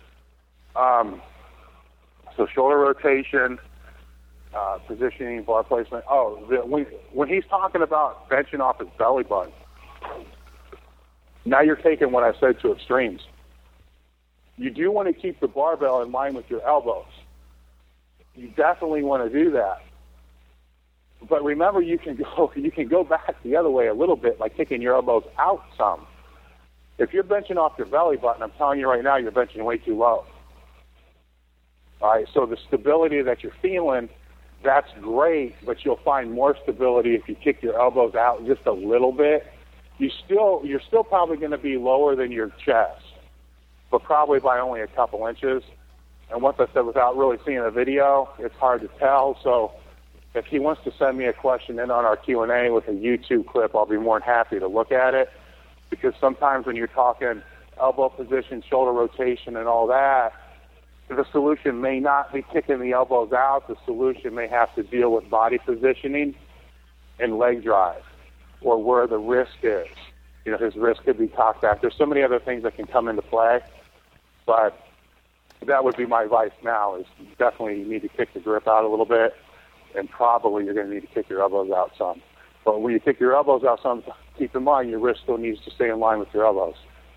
Speaker 2: So shoulder rotation, positioning, bar placement. When he's talking about benching off his belly button, now you're taking what I said to extremes. You do want to keep the barbell in line with your elbows. You definitely want to do that. But remember, you can go back the other way a little bit by kicking your elbows out some. If you're benching off your belly button, I'm telling you right now, you're benching way too low. All right, so the stability that you're feeling, that's great, but you'll find more stability if you kick your elbows out just a little bit. You're still probably going to be lower than your chest, but probably by only a couple inches. And once I said, without really seeing a video, it's hard to tell. So if he wants to send me a question in on our Q&A with a YouTube clip, I'll be more than happy to look at it. Because sometimes when you're talking elbow position, shoulder rotation, and all that, the solution may not be kicking the elbows out. The solution may have to deal with body positioning and leg drive, or where the wrist is. You know, his wrist could be cocked back. There's so many other things that can come into play, but that would be my advice now, is definitely you need to kick the grip out a little bit, and probably you're going to need to kick your elbows out some. But when you kick your elbows out some, keep in mind your wrist still needs to stay in line with your elbows.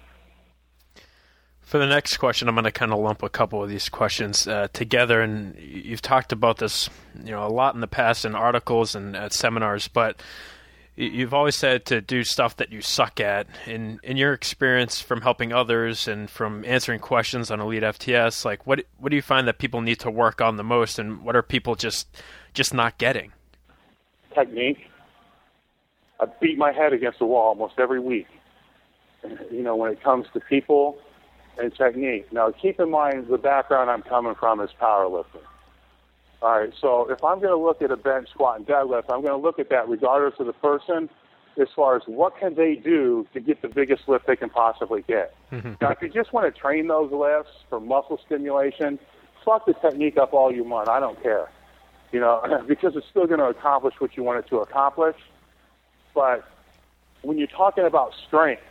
Speaker 1: For the next question, I'm going to kind of lump a couple of these questions together, and you've talked about this, a lot in the past in articles and at seminars, but you've always said to do stuff that you suck at. In your experience from helping others and from answering questions on Elite FTS, like what do you find that people need to work on the most, and what are people just not getting?
Speaker 2: Technique. I beat my head against the wall almost every week, when it comes to people and technique. Now, keep in mind the background I'm coming from is powerlifting. All right, so if I'm going to look at a bench, squat, and deadlift, I'm going to look at that regardless of the person as far as what can they do to get the biggest lift they can possibly get. Mm-hmm. Now, if you just want to train those lifts for muscle stimulation, fuck the technique up all you want. I don't care, because it's still going to accomplish what you want it to accomplish. But when you're talking about strength,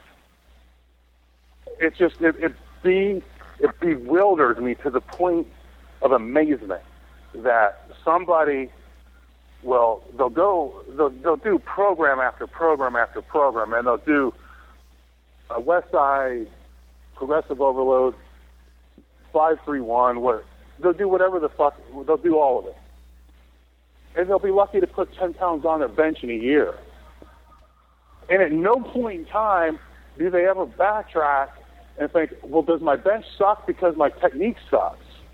Speaker 2: it bewilders me to the point of amazement that somebody they'll do program after program after program, and they'll do a West Side progressive overload 5-3-1. They'll do whatever the fuck. They'll do all of it, and they'll be lucky to put 10 pounds on their bench in a year. And at no point in time do they ever backtrack and think, well, does my bench suck because my technique sucks?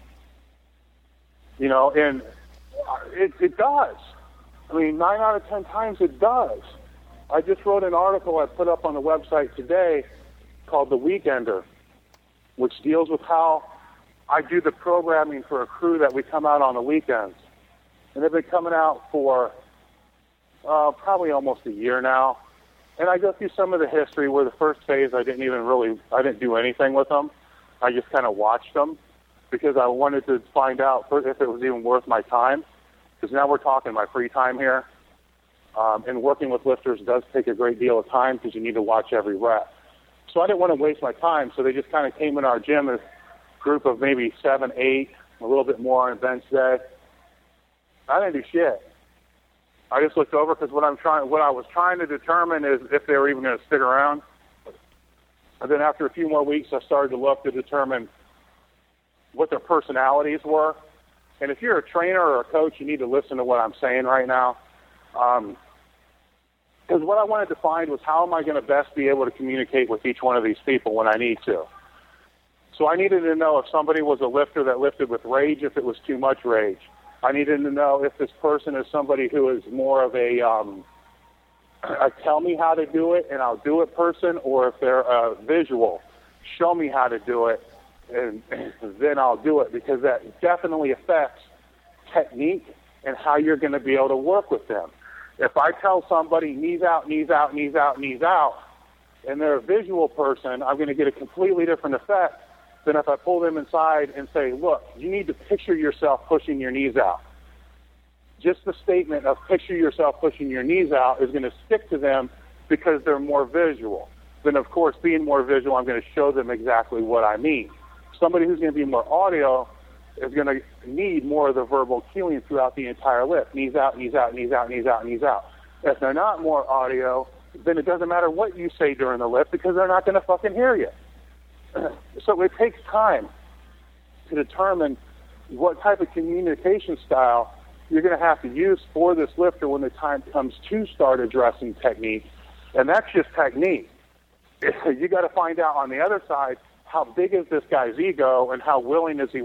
Speaker 2: And it does. I mean, 9 out of 10 times it does. I just wrote an article I put up on the website today called The Weekender, which deals with how I do the programming for a crew that we come out on the weekends. And they've been coming out for probably almost a year now. And I go through some of the history where the first phase I didn't do anything with them. I just kind of watched them because I wanted to find out if it was even worth my time. Because now we're talking my free time here. And working with lifters does take a great deal of time because you need to watch every rep. So I didn't want to waste my time, so they just kind of came in our gym as a group of maybe 7, 8, a little bit more on a bench day. I didn't do shit. I just looked over because what I was trying to determine is if they were even going to stick around. And then after a few more weeks, I started to look to determine what their personalities were. And if you're a trainer or a coach, you need to listen to what I'm saying right now. Because what I wanted to find was how am I going to best be able to communicate with each one of these people when I need to. So I needed to know if somebody was a lifter that lifted with rage, if it was too much rage. I needed to know if this person is somebody who is more of a tell me how to do it and I'll do it person, or if they're visual, show me how to do it and then I'll do it, because that definitely affects technique and how you're going to be able to work with them. If I tell somebody knees out, knees out, knees out, knees out, and they're a visual person, I'm going to get a completely different effect than if I pull them inside and say, look, you need to picture yourself pushing your knees out. Just the statement of picture yourself pushing your knees out is going to stick to them because they're more visual. Then, of course, being more visual, I'm going to show them exactly what I mean. Somebody who's going to be more audio is going to need more of the verbal cueing throughout the entire lift. Knees out, knees out, knees out, knees out, knees out. If they're not more audio, then it doesn't matter what you say during the lift because they're not going to fucking hear you. So it takes time to determine what type of communication style you're going to have to use for this lifter when the time comes to start addressing technique. And that's just technique. You got to find out on the other side, how big is this guy's ego and how willing is he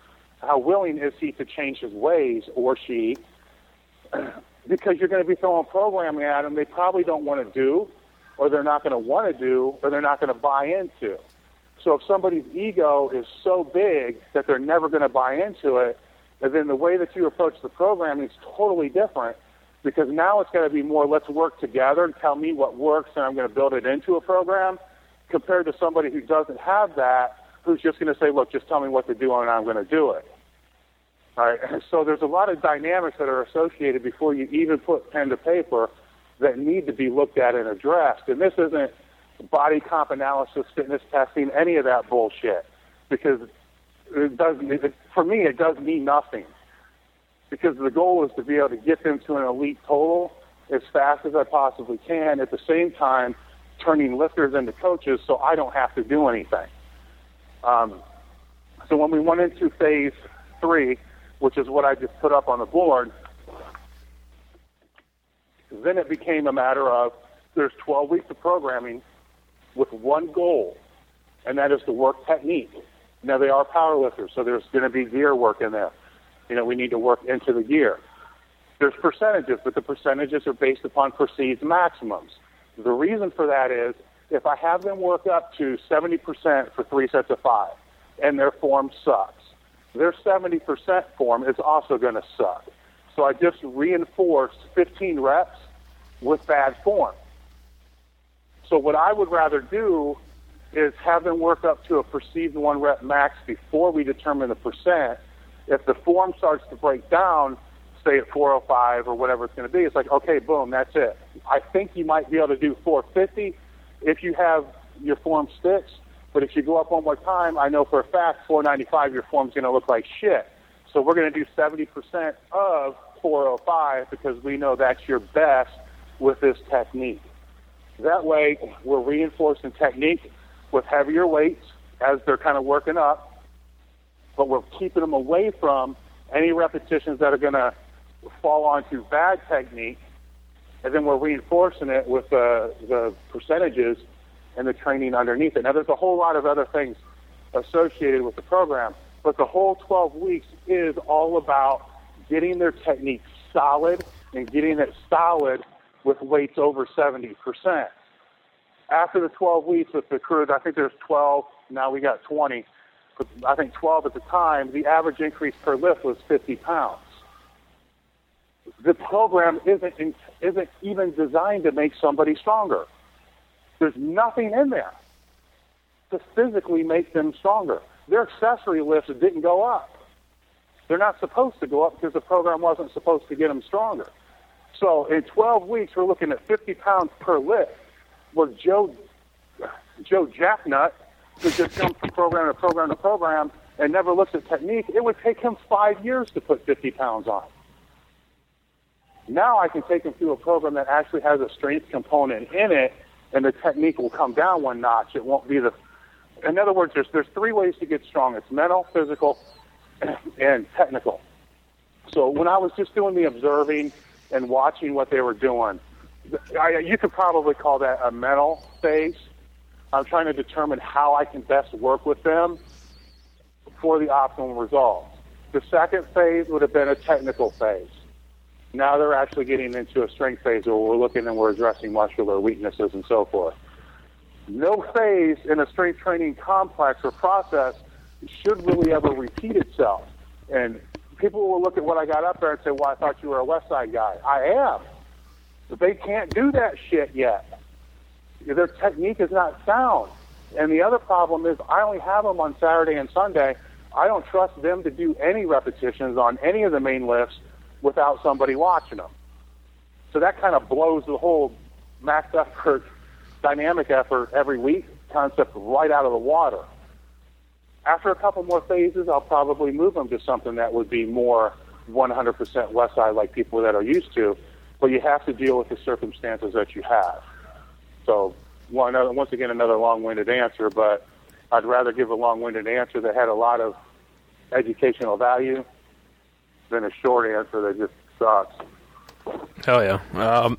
Speaker 2: to change his ways, or she, because you're going to be throwing programming at them they probably don't want to do, or they're not going to want to do, or they're not going to buy into. So if somebody's ego is so big that they're never going to buy into it, then the way that you approach the programming is totally different, because now it's going to be more let's work together and tell me what works and I'm going to build it into a program, compared to somebody who doesn't have that, who's just going to say, look, just tell me what to do and I'm going to do it. All right. So there's a lot of dynamics that are associated before you even put pen to paper that need to be looked at and addressed. And this isn't body comp analysis, fitness testing, any of that bullshit, because for me it does mean nothing, because the goal is to be able to get them to an elite total as fast as I possibly can, at the same time turning lifters into coaches so I don't have to do anything. So when we went into phase 3, which is what I just put up on the board, then it became a matter of there's 12 weeks of programming with one goal, and that is to work technique. Now, they are power lifters, so there's going to be gear work in there. We need to work into the gear. There's percentages, but the percentages are based upon perceived maximums. The reason for that is if I have them work up to 70% for 3 sets of 5 and their form sucks, their 70% form is also going to suck. So I just reinforced 15 reps with bad form. So what I would rather do is have them work up to a perceived 1 rep max before we determine the percent. If the form starts to break down, say at 405 or whatever it's going to be, it's like, okay, boom, that's it. I think you might be able to do 450 if you have your form sticks, but if you go up one more time, I know for a fact 495 your form's going to look like shit. So we're going to do 70% of 405 because we know that's your best with this technique. That way, we're reinforcing technique with heavier weights as they're kind of working up, but we're keeping them away from any repetitions that are going to fall onto bad technique, and then we're reinforcing it with the percentages and the training underneath it. Now, there's a whole lot of other things associated with the program, but the whole 12 weeks is all about getting their technique solid and getting it solid with weights over 70%. after the 12 weeks with the crew, I think there's 12, now we got 20, but I think 12 at the time, the average increase per lift was 50 pounds. The program isn't even designed to make somebody stronger. There's nothing in there to physically make them stronger. Their accessory lifts didn't go up. They're not supposed to go up because the program wasn't supposed to get them stronger. So in 12 weeks, we're looking at 50 pounds per lift. Where Joe Jacknut, who just jumps from program to program to program and never looks at technique, it would take him 5 years to put 50 pounds on. Now I can take him through a program that actually has a strength component in it, and the technique will come down one notch. It won't be in other words, there's 3 ways to get strong. It's mental, physical, and technical. So when I was just doing the observing and watching what they were doing, you could probably call that a mental phase. I'm trying to determine how I can best work with them for the optimal results. The second phase would have been a technical phase. Now they're actually getting into a strength phase where we're looking and we're addressing muscular weaknesses and so forth. No phase in a strength training complex or process should really ever repeat itself. And people will look at what I got up there and say, well, I thought you were a West Side guy. I am. But they can't do that shit yet. Their technique is not sound. And the other problem is I only have them on Saturday and Sunday. I don't trust them to do any repetitions on any of the main lifts without somebody watching them. So that kind of blows the whole max effort, dynamic effort every week concept right out of the water. After a couple more phases, I'll probably move them to something that would be more 100% West Side like people that are used to. But you have to deal with the circumstances that you have. So, once again, another long-winded answer, but I'd rather give a long-winded answer that had a lot of educational value than a short answer that just sucks.
Speaker 1: Hell yeah.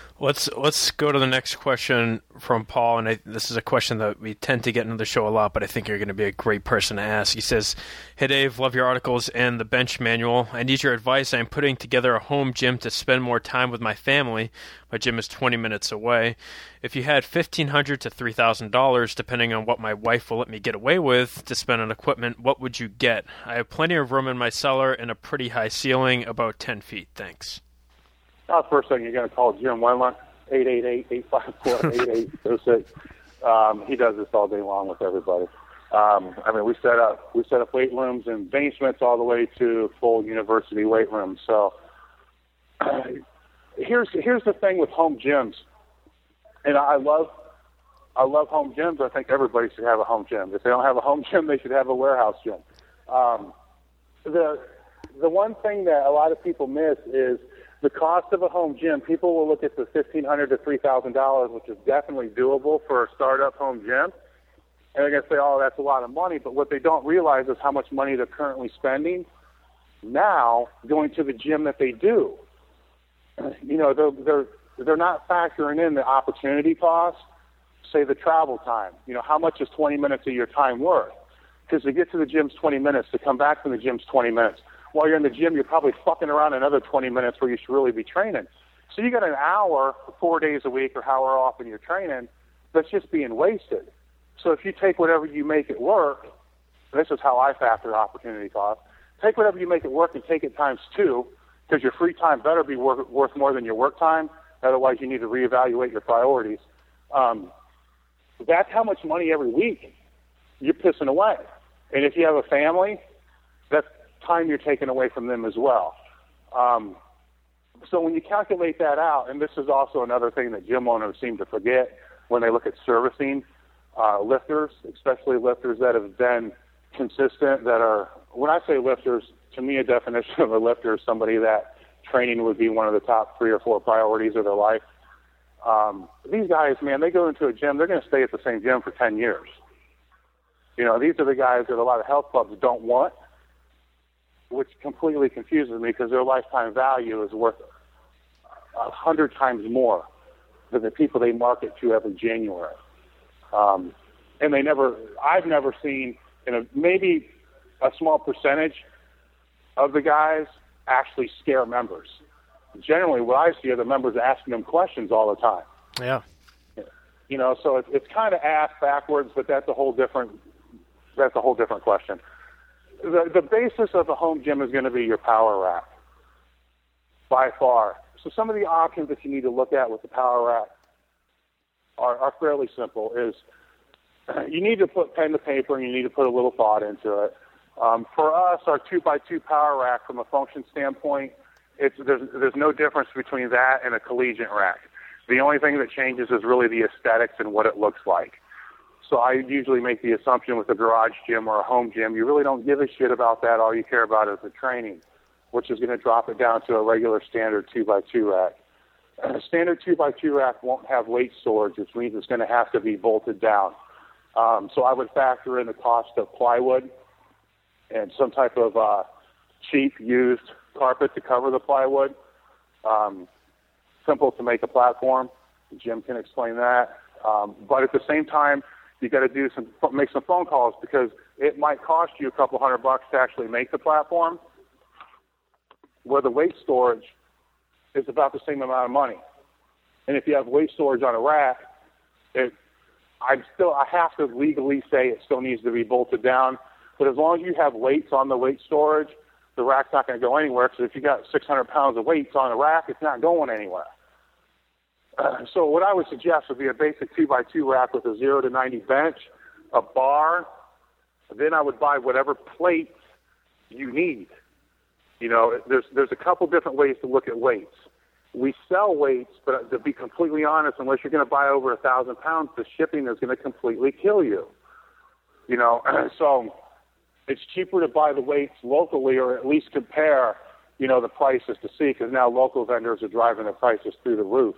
Speaker 1: Let's go to the next question from Paul, and this is a question that we tend to get into the show a lot, but I think you're going to be a great person to ask. He says, "Hey Dave, love your articles and the bench manual. I need your advice. I'm putting together a home gym to spend more time with my family. My gym is 20 minutes away. If you had $1,500 to $3,000, depending on what my wife will let me get away with, to spend on equipment, what wowould you get? I have plenty of room in my cellar and a pretty high ceiling, about 10 feet. Thanks."
Speaker 2: First thing, you're going to call Jim Wendler, 888-854-8806. He does this all day long with everybody. We set up weight rooms and basements all the way to full university weight rooms. So here's the thing with home gyms, and I love home gyms. I think everybody should have a home gym. If they don't have a home gym, they should have a warehouse gym. The one thing that a lot of people miss is the cost of a home gym. People will look at the $1,500 to $3,000, which is definitely doable for a startup home gym. And they're going to say, oh, that's a lot of money. But what they don't realize is how much money they're currently spending now going to the gym that they do. You know, they're not factoring in the opportunity cost, say the travel time. You know, how much is 20 minutes of your time worth? Because to get to the gym's 20 minutes, to come back from the gym's 20 minutes. While you're in the gym, you're probably fucking around another 20 minutes where you should really be training. So you got an hour, 4 days a week, or however often you're training, that's just being wasted. So if you take whatever you make it work, this is how I factor opportunity cost, take whatever you make it work and take it times 2, because your free time better be worth more than your work time. Otherwise, you need to reevaluate your priorities. That's how much money every week you're pissing away. And if you have a family, that's time you're taking away from them as well. So when you calculate that out, and this is also another thing that gym owners seem to forget when they look at servicing lifters, especially lifters that have been consistent, that are, when I say lifters, to me a definition of a lifter is somebody that training would be one of the top 3 or 4 priorities of their life. These guys, man, they go into a gym, they're going to stay at the same gym for 10 years. You know, these are the guys that a lot of health clubs don't want, which completely confuses me because their lifetime value is worth 100 times more than the people they market to every January. And I've never seen, maybe a small percentage of the guys actually scare members. Generally, what I see are the members asking them questions all the time.
Speaker 1: Yeah.
Speaker 2: So it's kind of asked backwards, but that's a whole different question. The basis of a home gym is going to be your power rack, by far. So some of the options that you need to look at with the power rack are fairly simple. Is you need to put pen to paper and you need to put a little thought into it. For us, our 2x2 power rack, from a function standpoint, there's no difference between that and a collegiate rack. The only thing that changes is really the aesthetics and what it looks like. So I usually make the assumption with a garage gym or a home gym, you really don't give a shit about that. All you care about is the training, which is going to drop it down to a regular standard 2x2 rack. A standard 2x2 rack won't have weight storage, which means it's going to have to be bolted down. So I would factor in the cost of plywood and some type of cheap used carpet to cover the plywood. Simple to make a platform. Jim can explain that. But at the same time, you got to make some phone calls, because it might cost you a couple $100 to actually make the platform, where the weight storage is about the same amount of money. And if you have weight storage on a rack, I have to legally say it still needs to be bolted down. But as long as you have weights on the weight storage, the rack's not going to go anywhere, because if you got 600 pounds of weights on a rack, it's not going anywhere. So what I would suggest would be a basic 2x2 rack with a 0 to 90 bench, a bar. Then I would buy whatever plates you need. There's a couple different ways to look at weights. We sell weights, but to be completely honest, unless you're going to buy over 1,000 pounds, the shipping is going to completely kill you. So it's cheaper to buy the weights locally, or at least compare, the prices to see, because now local vendors are driving the prices through the roof.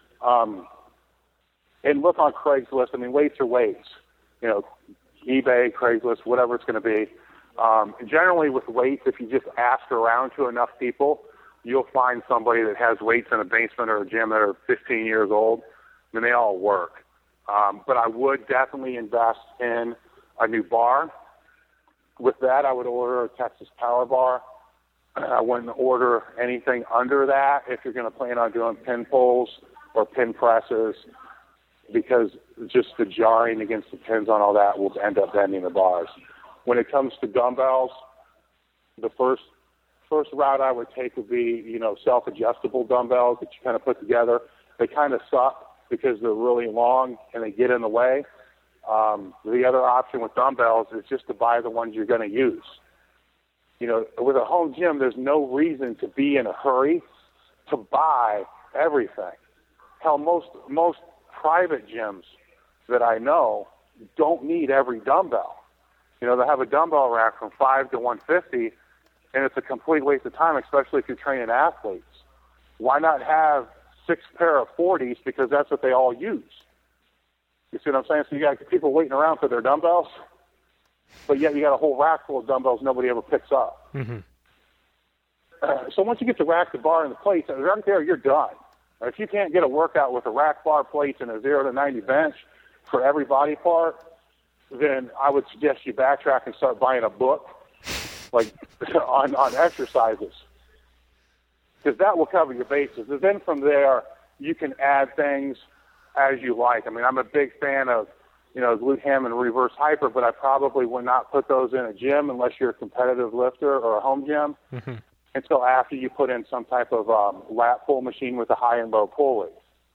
Speaker 2: And look on Craigslist. I mean, weights are weights. eBay, Craigslist, whatever it's going to be. Generally with weights, if you just ask around to enough people, you'll find somebody that has weights in a basement or a gym that are 15 years old, and they all work. But I would definitely invest in a new bar. With that, I would order a Texas Power Bar. I wouldn't order anything under that if you're going to plan on doing pin pulls or pin presses, because just the jarring against the pins on all that will end up bending the bars. When it comes to dumbbells, the first route I would take would be, self-adjustable dumbbells that you kind of put together. They kind of suck because they're really long and they get in the way. The other option with dumbbells is just to buy the ones you're going to use. With a home gym, there's no reason to be in a hurry to buy everything. Hell, most private gyms that I know don't need every dumbbell. They have a dumbbell rack from 5 to 150, and it's a complete waste of time, especially if you're training athletes. Why not have 6 pair of 40s, because that's what they all use? You see what I'm saying? So you got people waiting around for their dumbbells, but yet you got a whole rack full of dumbbells nobody ever picks up.
Speaker 1: Mm-hmm.
Speaker 2: So once you get the rack, the bar, and the plates, right there, you're done. If you can't get a workout with a rack, bar, plates, and a 0 to 90 bench for every body part, then I would suggest you backtrack and start buying a book, like on exercises, because that will cover your bases. And then from there, you can add things as you like. I mean, I'm a big fan of, glute ham and reverse hyper, but I probably would not put those in a gym unless you're a competitive lifter or a home gym. Mm-hmm. Until after you put in some type of lat pull machine with a high and low pulley.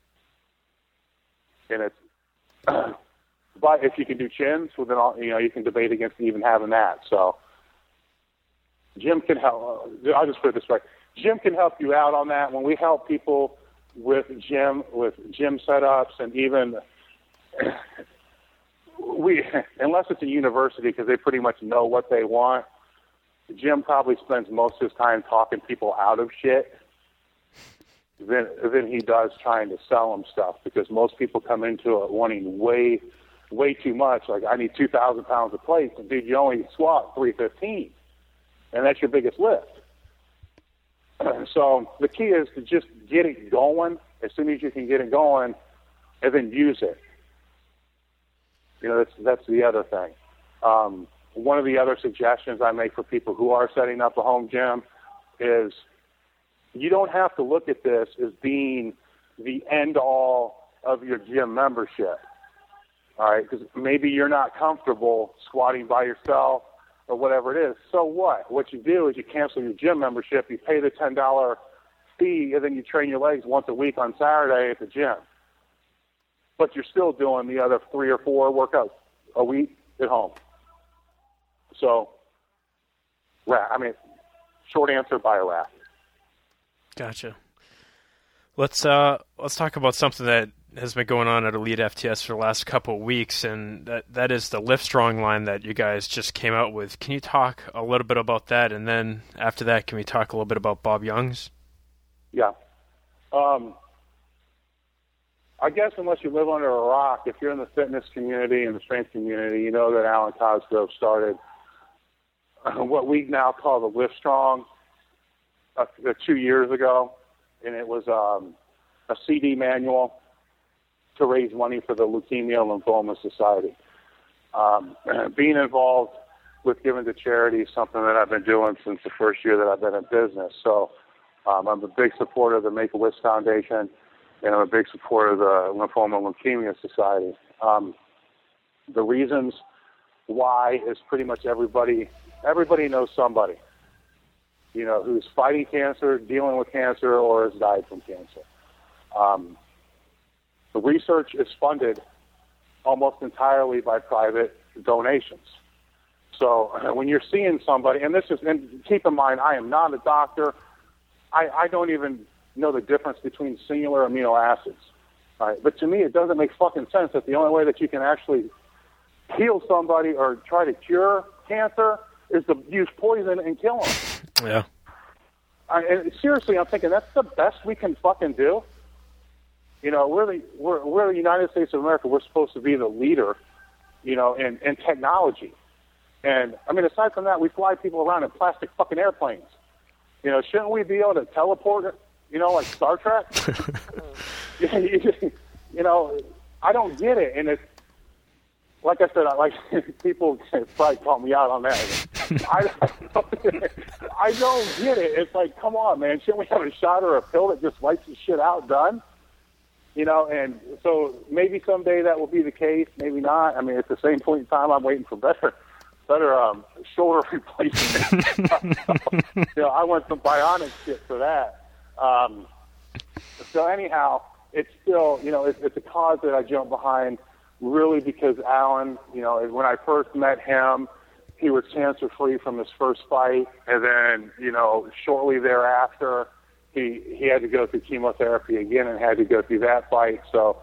Speaker 2: And it's, but if you can do chins, well then you can debate against even having that. So Jim can help. I'll just put it this way: Jim can help you out on that. When we help people with gym setups, and even unless it's a university, because they pretty much know what they want. Jim probably spends most of his time talking people out of shit than he does trying to sell them stuff, because most people come into it wanting way too much. Like, I need 2,000 pounds of plates, and dude, you only squat 315, and that's your biggest lift. So the key is to just get it going as soon as you can get it going, and then use it. That's the other thing. One of the other suggestions I make for people who are setting up a home gym is you don't have to look at this as being the end-all of your gym membership. All right, because maybe you're not comfortable squatting by yourself or whatever it is. So what? What you do is you cancel your gym membership, you pay the $10 fee, and then you train your legs once a week on Saturday at the gym. But you're still doing the other 3 or 4 workouts a week at home. So, short answer, buy a rack.
Speaker 1: Gotcha. Let's talk about something that has been going on at Elite FTS for the last couple of weeks, and that is the Livestrong line that you guys just came out with. Can you talk a little bit about that? And then after that, can we talk a little bit about Bob Young's?
Speaker 2: Yeah. I guess unless you live under a rock, if you're in the fitness community and the strength community, you know that Alan Cosgrove started what we now call the Livestrong 2 years ago, and it was a CD manual to raise money for the Leukemia and Lymphoma Society. Being involved with giving to charity is something that I've been doing since the first year that I've been in business. So I'm a big supporter of the Make-A-Wish Foundation, and I'm a big supporter of the Lymphoma and Leukemia Society. The reasons why is pretty much everybody knows somebody, who's fighting cancer, dealing with cancer, or has died from cancer. The research is funded almost entirely by private donations. So when you're seeing somebody, and keep in mind, I am not a doctor. I don't even know the difference between singular amino acids. All right? But to me, it doesn't make fucking sense that the only way that you can actually heal somebody or try to cure cancer is to use poison and kill them.
Speaker 1: Yeah.
Speaker 2: And seriously, I'm thinking that's the best we can fucking do. We're the United States of America. We're supposed to be the leader, in technology. And aside from that, we fly people around in plastic fucking airplanes. Shouldn't we be able to teleport, like Star Trek? I don't get it. And it's, like I said, people probably call me out on that. I don't get it. It's like, come on, man. Shouldn't we have a shot or a pill that just wipes the shit out, done? And so maybe someday that will be the case, maybe not. At the same point in time, I'm waiting for better shoulder replacement. I want some bionic shit for that. So anyhow, it's still, it's a cause that I jump behind really because Alan, when I first met him, he was cancer-free from his first fight. And then, shortly thereafter, he had to go through chemotherapy again and had to go through that fight. So,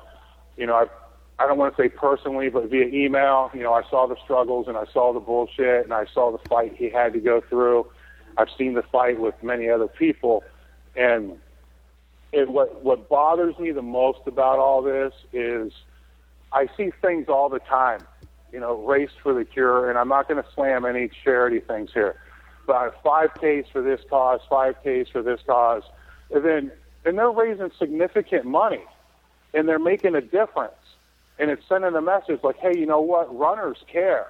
Speaker 2: I don't want to say personally, but via email, I saw the struggles and I saw the bullshit and I saw the fight he had to go through. I've seen the fight with many other people. And what bothers me the most about all this is I see things all the time, Race for the Cure, and I'm not going to slam any charity things here, but 5Ks for this cause, 5Ks for this cause. And they're raising significant money, and they're making a difference. And it's sending a message like, hey, you know what? Runners care.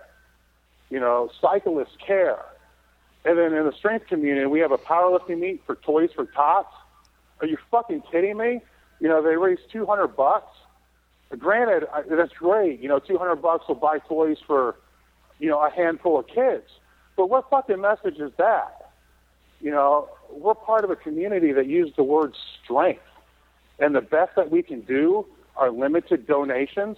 Speaker 2: Cyclists care. And then in the strength community, we have a powerlifting meet for Toys for Tots. Are you fucking kidding me? They raised $200. Granted, that's great. $200 will buy toys for, a handful of kids. But what fucking message is that? We're part of a community that uses the word strength. And the best that we can do are limited donations.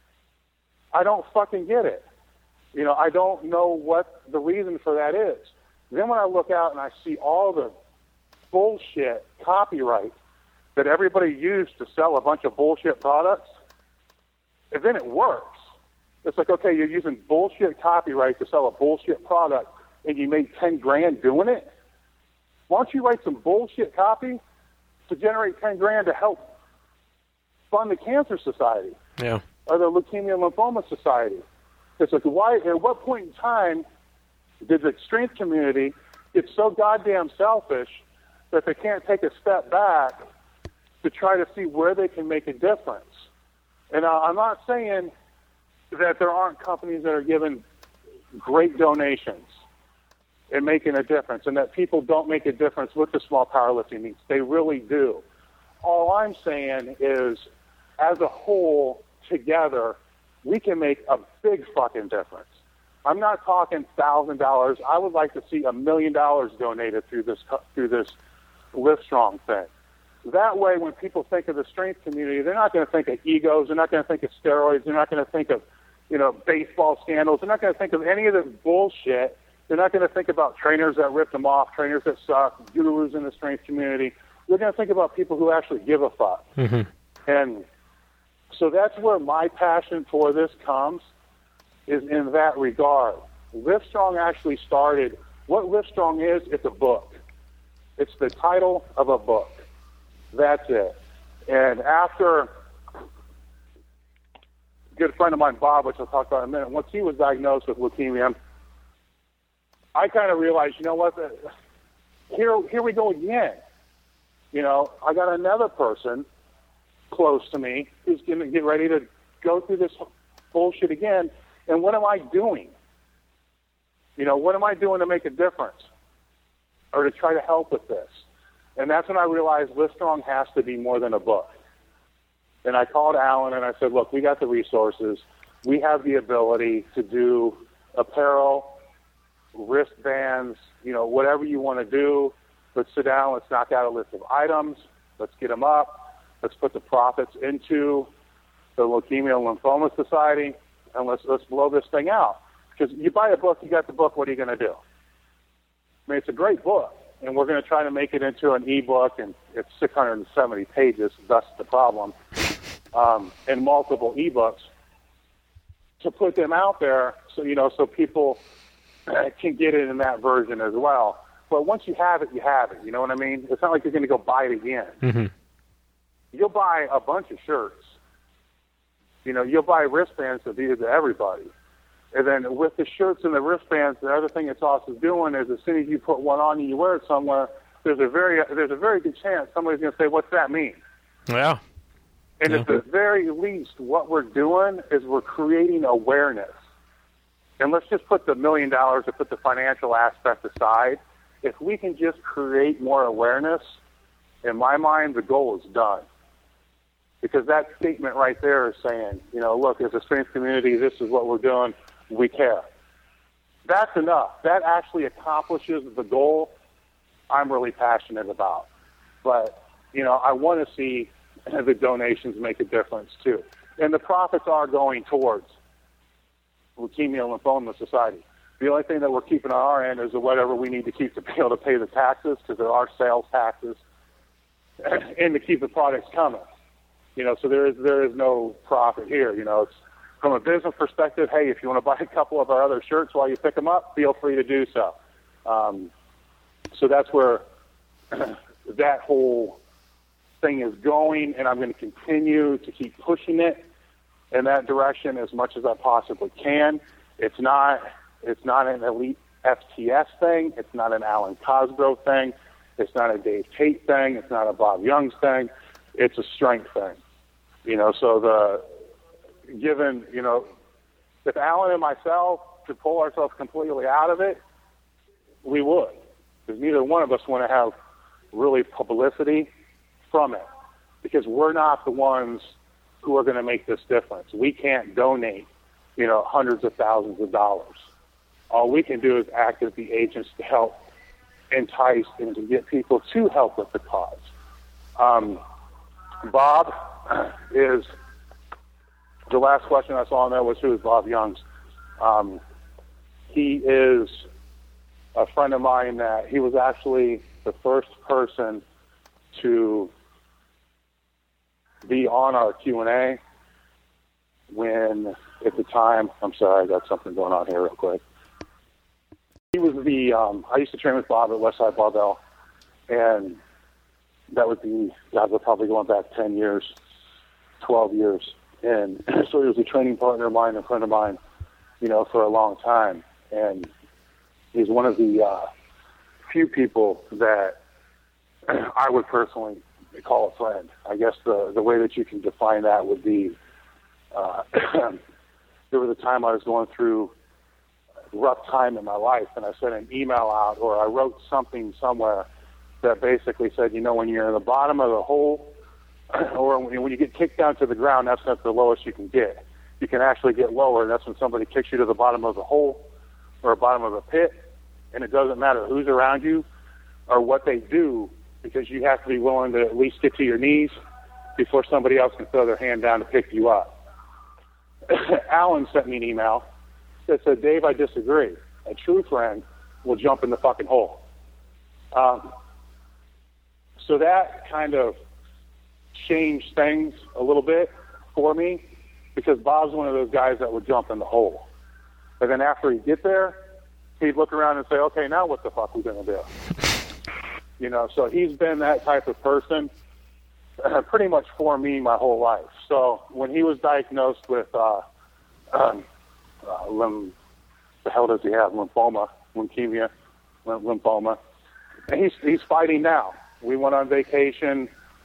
Speaker 2: I don't fucking get it. I don't know what the reason for that is. Then when I look out and I see all the bullshit copyright that everybody used to sell a bunch of bullshit products, and then it works. It's like, okay, you're using bullshit copyright to sell a bullshit product and you made $10,000 doing it? Why don't you write some bullshit copy to generate $10,000 to help fund the Cancer Society?
Speaker 1: Yeah.
Speaker 2: Or the Leukemia and Lymphoma Society? It's like, why? At what point in time did the strength community get so goddamn selfish that they can't take a step back to try to see where they can make a difference? And I'm not saying that there aren't companies that are giving great donations and making a difference, and that people don't make a difference with the small powerlifting meets. They really do. All I'm saying is, as a whole, together, we can make a big fucking difference. I'm not talking $1,000. I would like to see $1 million donated through this Livestrong thing. That way, when people think of the strength community, they're not going to think of egos. They're not going to think of steroids. They're not going to think of, baseball scandals. They're not going to think of any of this bullshit. They're not going to think about trainers that ripped them off, trainers that suck, gurus in the strength community. They're going to think about people who actually give a fuck.
Speaker 1: Mm-hmm.
Speaker 2: And so that's where my passion for this comes, is in that regard. Livestrong actually started, what Livestrong is, it's a book. It's the title of a book. That's it. And after a good friend of mine, Bob, which I'll talk about in a minute, once he was diagnosed with leukemia, I kind of realized, you know what, here we go again. I got another person close to me who's going to get ready to go through this bullshit again. And what am I doing? What am I doing to make a difference or to try to help with this? And that's when I realized Livestrong has to be more than a book. And I called Alan and I said, look, we got the resources. We have the ability to do apparel, wristbands, whatever you want to do. Let's sit down. Let's knock out a list of items. Let's get them up. Let's put the profits into the Leukemia and Lymphoma Society, and let's blow this thing out. Because you buy a book, you got the book, what are you going to do? I mean, it's a great book, and we're going to try to make it into an e-book, and it's 670 pages, that's the problem, and multiple e-books to put them out there so people can get it in that version as well. But once you have it, you have it. You know what I mean? It's not like you're going to go buy it again.
Speaker 1: Mm-hmm.
Speaker 2: You'll buy a bunch of shirts. You'll buy wristbands to be to everybody. And then with the shirts and the wristbands, the other thing it's also doing is as soon as you put one on and you wear it somewhere, there's a very good chance somebody's going to say, what's that mean?
Speaker 1: Yeah.
Speaker 2: And at the very least, what we're doing is we're creating awareness. And let's just put the $1 million or put the financial aspect aside. If we can just create more awareness, in my mind, the goal is done. Because that statement right there is saying, look, as a strength community, this is what we're doing. We care. That's enough. That actually accomplishes the goal I'm really passionate about. But, I want to see the donations make a difference, too. And the profits are going towards Leukemia and Lymphoma Society. The only thing that we're keeping on our end is whatever we need to keep to be able to pay the taxes, because there are sales taxes, and to keep the products coming. So there is no profit here. It's from a business perspective. Hey, if you want to buy a couple of our other shirts while you pick them up, feel free to do so. So that's where that whole thing is going, and I'm going to continue to keep pushing it in that direction as much as I possibly can. It's not an elite FTS thing. It's not an Alan Cosgrove thing. It's not a Dave Tate thing. It's not a Bob Young's thing. It's a strength thing. So if Alan and myself could pull ourselves completely out of it, we would. Because neither one of us want to have really publicity from it. Because we're not the ones who are going to make this difference. We can't donate, hundreds of thousands of dollars. All we can do is act as the agents to help entice and to get people to help with the cause. Bob is, the last question I saw on there was, who is Bob Youngs? He is a friend of mine that he was actually the first person to be on our Q&A when, at the time, I'm sorry, I got something going on here real quick. He was I used to train with Bob at Westside Barbell, and that would be, we're probably going back 10 years, 12 years. And so he was a training partner of mine, a friend of mine, for a long time. And he's one of the few people that I would personally call a friend. I guess the way that you can define that would be, there was a time I was going through a rough time in my life, and I sent an email out, or I wrote something somewhere that basically said, when you're in the bottom of the hole, or when you get kicked down to the ground, that's not the lowest you can get. You can actually get lower, and that's when somebody kicks you to the bottom of the hole or the bottom of a pit, and it doesn't matter who's around you or what they do, because you have to be willing to at least get to your knees before somebody else can throw their hand down to pick you up. Alan sent me an email that said, Dave, I disagree. A true friend will jump in the fucking hole. So that kind of changed things a little bit for me, because Bob's one of those guys that would jump in the hole. But then after he'd get there, he'd look around and say, okay, now what the fuck are we going to do? So he's been that type of person pretty much for me my whole life. So when he was diagnosed with the hell does he have? Leukemia, lymphoma. And he's fighting now. We went on vacation,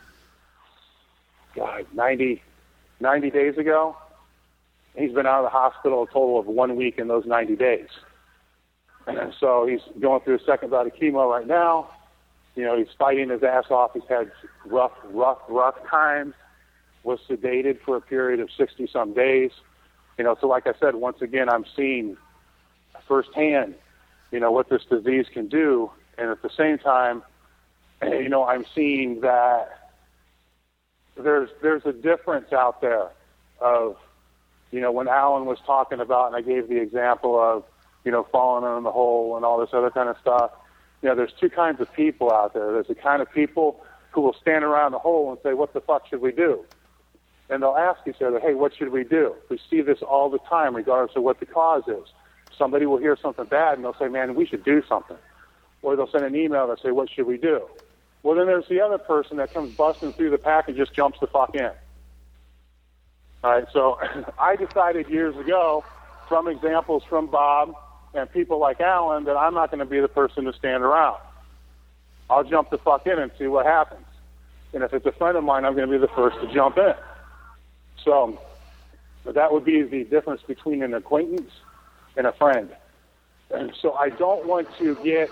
Speaker 2: 90 days ago. He's been out of the hospital a total of 1 week in those 90 days. And so he's going through a second bout of chemo right now. He's fighting his ass off. He's had rough times, was sedated for a period of 60-some days. So like I said, once again, I'm seeing firsthand, what this disease can do. And at the same time, I'm seeing that there's a difference out there of, when Alan was talking about, and I gave the example of, falling in the hole and all this other kind of stuff. There's two kinds of people out there. There's the kind of people who will stand around the hole and say, what the fuck should we do? And they'll ask each other, hey, what should we do? We see this all the time, regardless of what the cause is. Somebody will hear something bad, and they'll say, man, we should do something. Or they'll send an email and say, what should we do? Well, then there's the other person that comes busting through the pack and just jumps the fuck in. All right, so I decided years ago, from examples from Bob and people like Alan, that I'm not going to be the person to stand around. I'll jump the fuck in and see what happens. And if it's a friend of mine, I'm going to be the first to jump in. So that would be the difference between an acquaintance and a friend. And so I don't want to get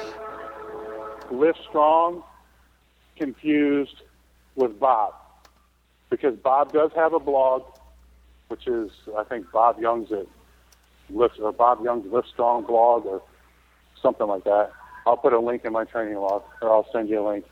Speaker 2: Live Strong confused with Bob, because Bob does have a blog, which is, I think, Bob Young's Live Strong blog or something like that. I'll put a link in my training log, or I'll send you a link.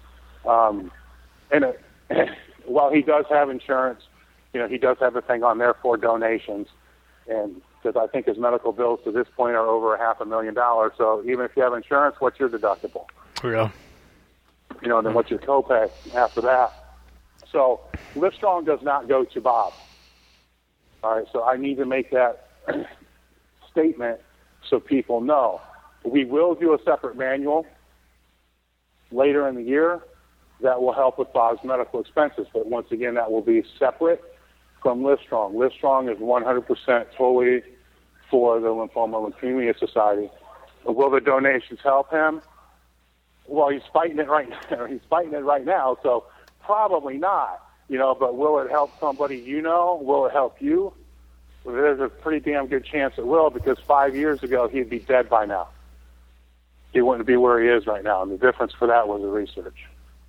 Speaker 2: While he does have insurance, he does have a thing on there for donations, and because I think his medical bills to this point are over $500,000. So even if you have insurance, what's your deductible?
Speaker 1: Yeah.
Speaker 2: Then what's your copay after that? So Live Strong does not go to Bob. All right, so I need to make that statement so people know. We will do a separate manual later in the year that will help with Bob's medical expenses, but once again, that will be separate from Live Strong. Live Strong is 100% totally for the Lymphoma Leukemia Society. Will the donations help him? Well, he's fighting it right now. So probably not. But will it help somebody? Will it help you? Well, there's a pretty damn good chance it will, because 5 years ago he'd be dead by now. He wouldn't be where he is right now, and the difference for that was the research.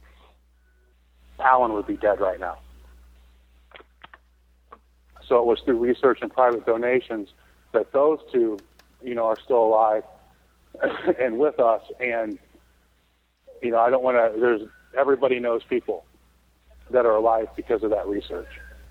Speaker 2: Alan would be dead right now. So it was through research and private donations that those two, are still alive and with us. And, I don't want to, everybody knows people that are alive because of that research.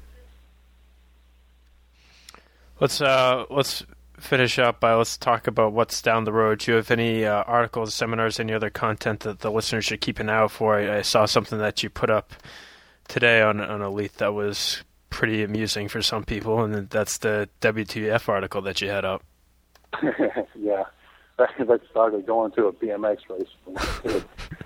Speaker 1: Let's finish up by, let's talk about what's down the road. Do you have any articles, seminars, any other content that the listeners should keep an eye out for? I saw something that you put up today on Elite that was pretty amusing for some people, and that's the WTF article that you had up.
Speaker 2: Yeah, that started going to a BMX race.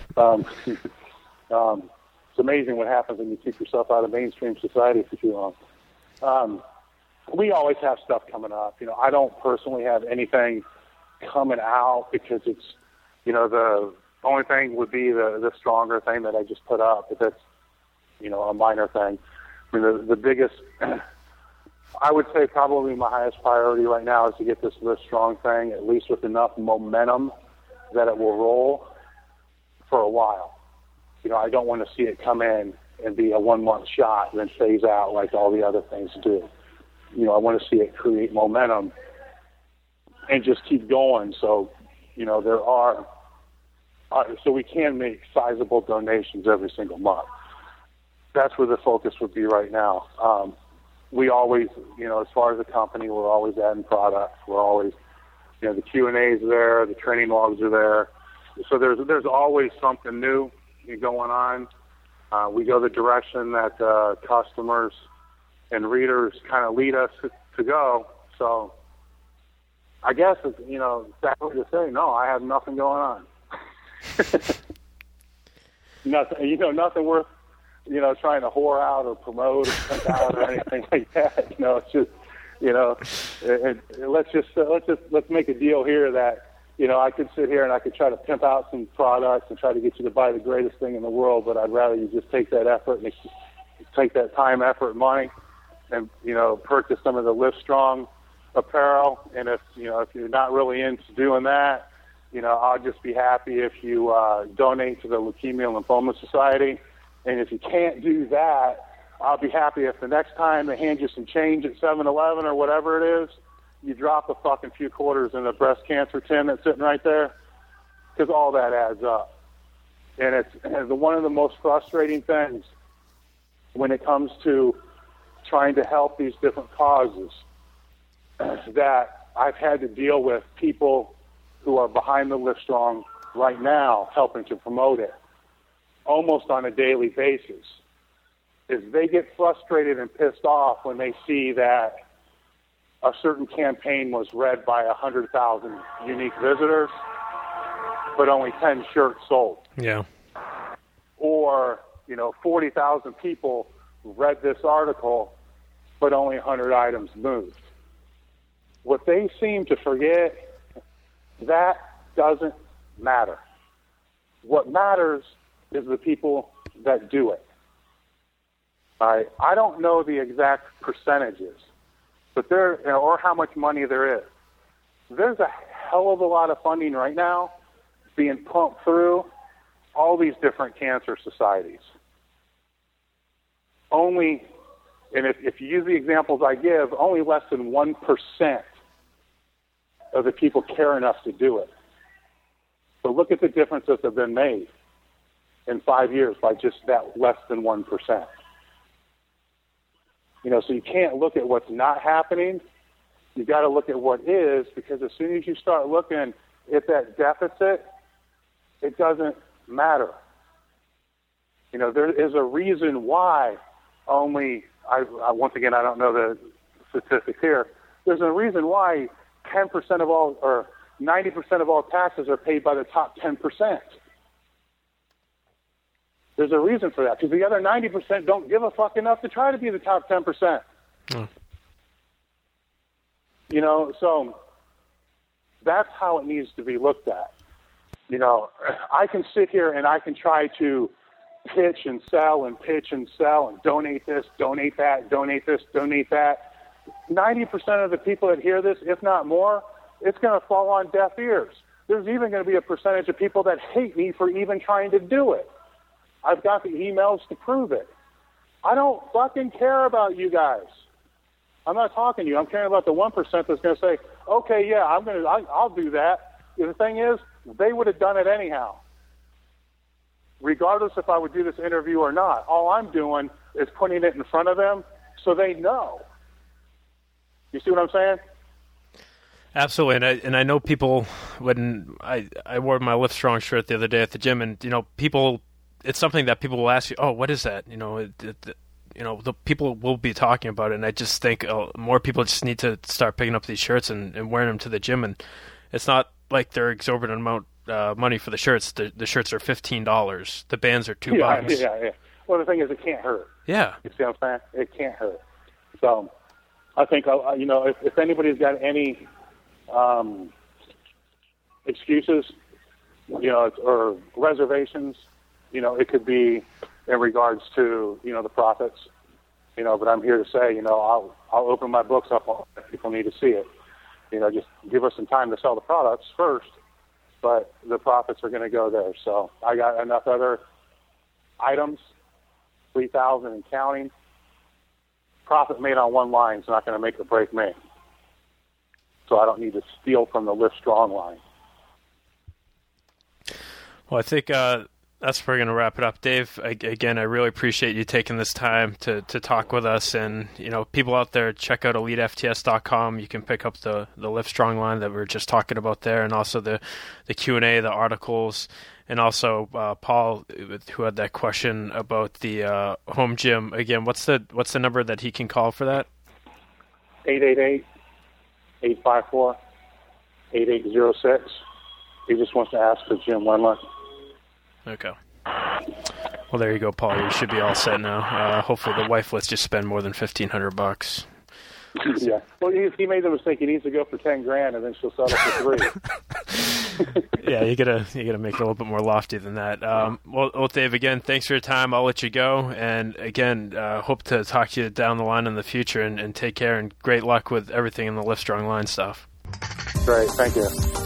Speaker 2: It's amazing what happens when you keep yourself out of mainstream society for too long. We always have stuff coming up. I don't personally have anything coming out because it's, the only thing would be the stronger thing that I just put up, but that's, a minor thing. I mean, the biggest, I would say probably my highest priority right now is to get this Live Strong thing at least with enough momentum that it will roll for a while. I don't want to see it come in and be a 1-month shot and then phase out like all the other things do. You know, I want to see it create momentum and just keep going. So, you know, so we can make sizable donations every single month. That's where the focus would be right now. We always, you know, as far as a company, we're always adding products. We're always, you know, the Q&A's there, the training logs are there. So there's always something new going on. We go the direction that customers and readers kind of lead us to go. So I guess, you know, exactly what you're saying. No, I have nothing going on. Nothing worth, you know, trying to whore out or promote or pimp out or anything like that. You know, it's just, you know, let's make a deal here that, you know, I could sit here and I could try to pimp out some products and try to get you to buy the greatest thing in the world, but I'd rather you just take that effort and take that time, effort, money, and, you know, purchase some of the Livestrong apparel. And if you're not really into doing that, you know, I'll just be happy if you donate to the Leukemia and Lymphoma Society. And if you can't do that, I'll be happy if the next time they hand you some change at 7-Eleven or whatever it is, you drop a fucking few quarters in the breast cancer tin that's sitting right there, because all that adds up. And it's one of the most frustrating things when it comes to trying to help these different causes that I've had to deal with people who are behind the Livestrong right now helping to promote it almost on a daily basis, is they get frustrated and pissed off when they see that a certain campaign was read by 100,000 unique visitors, but only 10 shirts sold.
Speaker 1: Yeah.
Speaker 2: Or, you know, 40,000 people read this article, but only 100 items moved. What they seem to forget, that doesn't matter. What matters is the people that do it. I don't know the exact percentages, but or how much money there is. There's a hell of a lot of funding right now being pumped through all these different cancer societies. Only, and if you use the examples I give, only less than 1% of the people care enough to do it. But look at the differences that have been made in 5 years by just that less than 1%. You know, so you can't look at what's not happening. You got to look at what is, because as soon as you start looking at that deficit, it doesn't matter. You know, there is a reason why only, once again, I don't know the statistics here. There's a reason why 10% of all, or 90% of all taxes are paid by the top 10%. There's a reason for that, because the other 90% don't give a fuck enough to try to be the top 10%.
Speaker 1: Oh.
Speaker 2: You know, so that's how it needs to be looked at. You know, I can sit here and I can try to pitch and sell and donate this, donate that, donate this, donate that. 90% of the people that hear this, if not more, it's going to fall on deaf ears. There's even going to be a percentage of people that hate me for even trying to do it. I've got the emails to prove it. I don't fucking care about you guys. I'm not talking to you. I'm caring about the 1% that's going to say, okay, yeah, I'll do that. The thing is, they would have done it anyhow, regardless if I would do this interview or not. All I'm doing is putting it in front of them so they know. You see what I'm saying?
Speaker 1: Absolutely, and I know people, when I wore my Livestrong shirt the other day at the gym, and, you know, people, it's something that people will ask you, oh, what is that? You know, the people will be talking about it, and I just think more people just need to start picking up these shirts and wearing them to the gym. And it's not like they're exorbitant amount money for the shirts. The shirts are $15. The bands are $2.
Speaker 2: Yeah. Well, the thing is, it can't hurt.
Speaker 1: Yeah.
Speaker 2: You see what I'm saying? It can't hurt. So I think, you know, if anybody's got any excuses, you know, or reservations, you know, it could be in regards to, you know, the profits, you know, but I'm here to say, you know, I'll open my books up if people need to see it. You know, just give us some time to sell the products first, but the profits are going to go there. So I got enough other items 3,000 and counting. Profit made on one line is not going to make or break me. So I don't need to steal from the Live Strong line.
Speaker 1: Well, I think that's probably going to wrap it up. Dave, again, I really appreciate you taking this time to talk with us. And, people out there, check out EliteFTS.com. You can pick up the Live Strong line that we were just talking about there, and also the Q&A, the articles, and also Paul, who had that question about the home gym. Again, what's the number that he can call for that?
Speaker 2: 888-854-8806. He just wants to ask for Jim Wendler.
Speaker 1: Okay. Well, there you go, Paul. You should be all set now. Hopefully the wife lets you spend more than $1,500.
Speaker 2: Yeah. Well, he made the mistake. He needs to go for $10,000, and then she'll settle for $3,000.
Speaker 1: Yeah, you gotta make it a little bit more lofty than that. Well, Dave, again, thanks for your time. I'll let you go, and again, hope to talk to you down the line in the future. And take care, and great luck with everything in the Live Strong line stuff.
Speaker 2: Great. Thank you.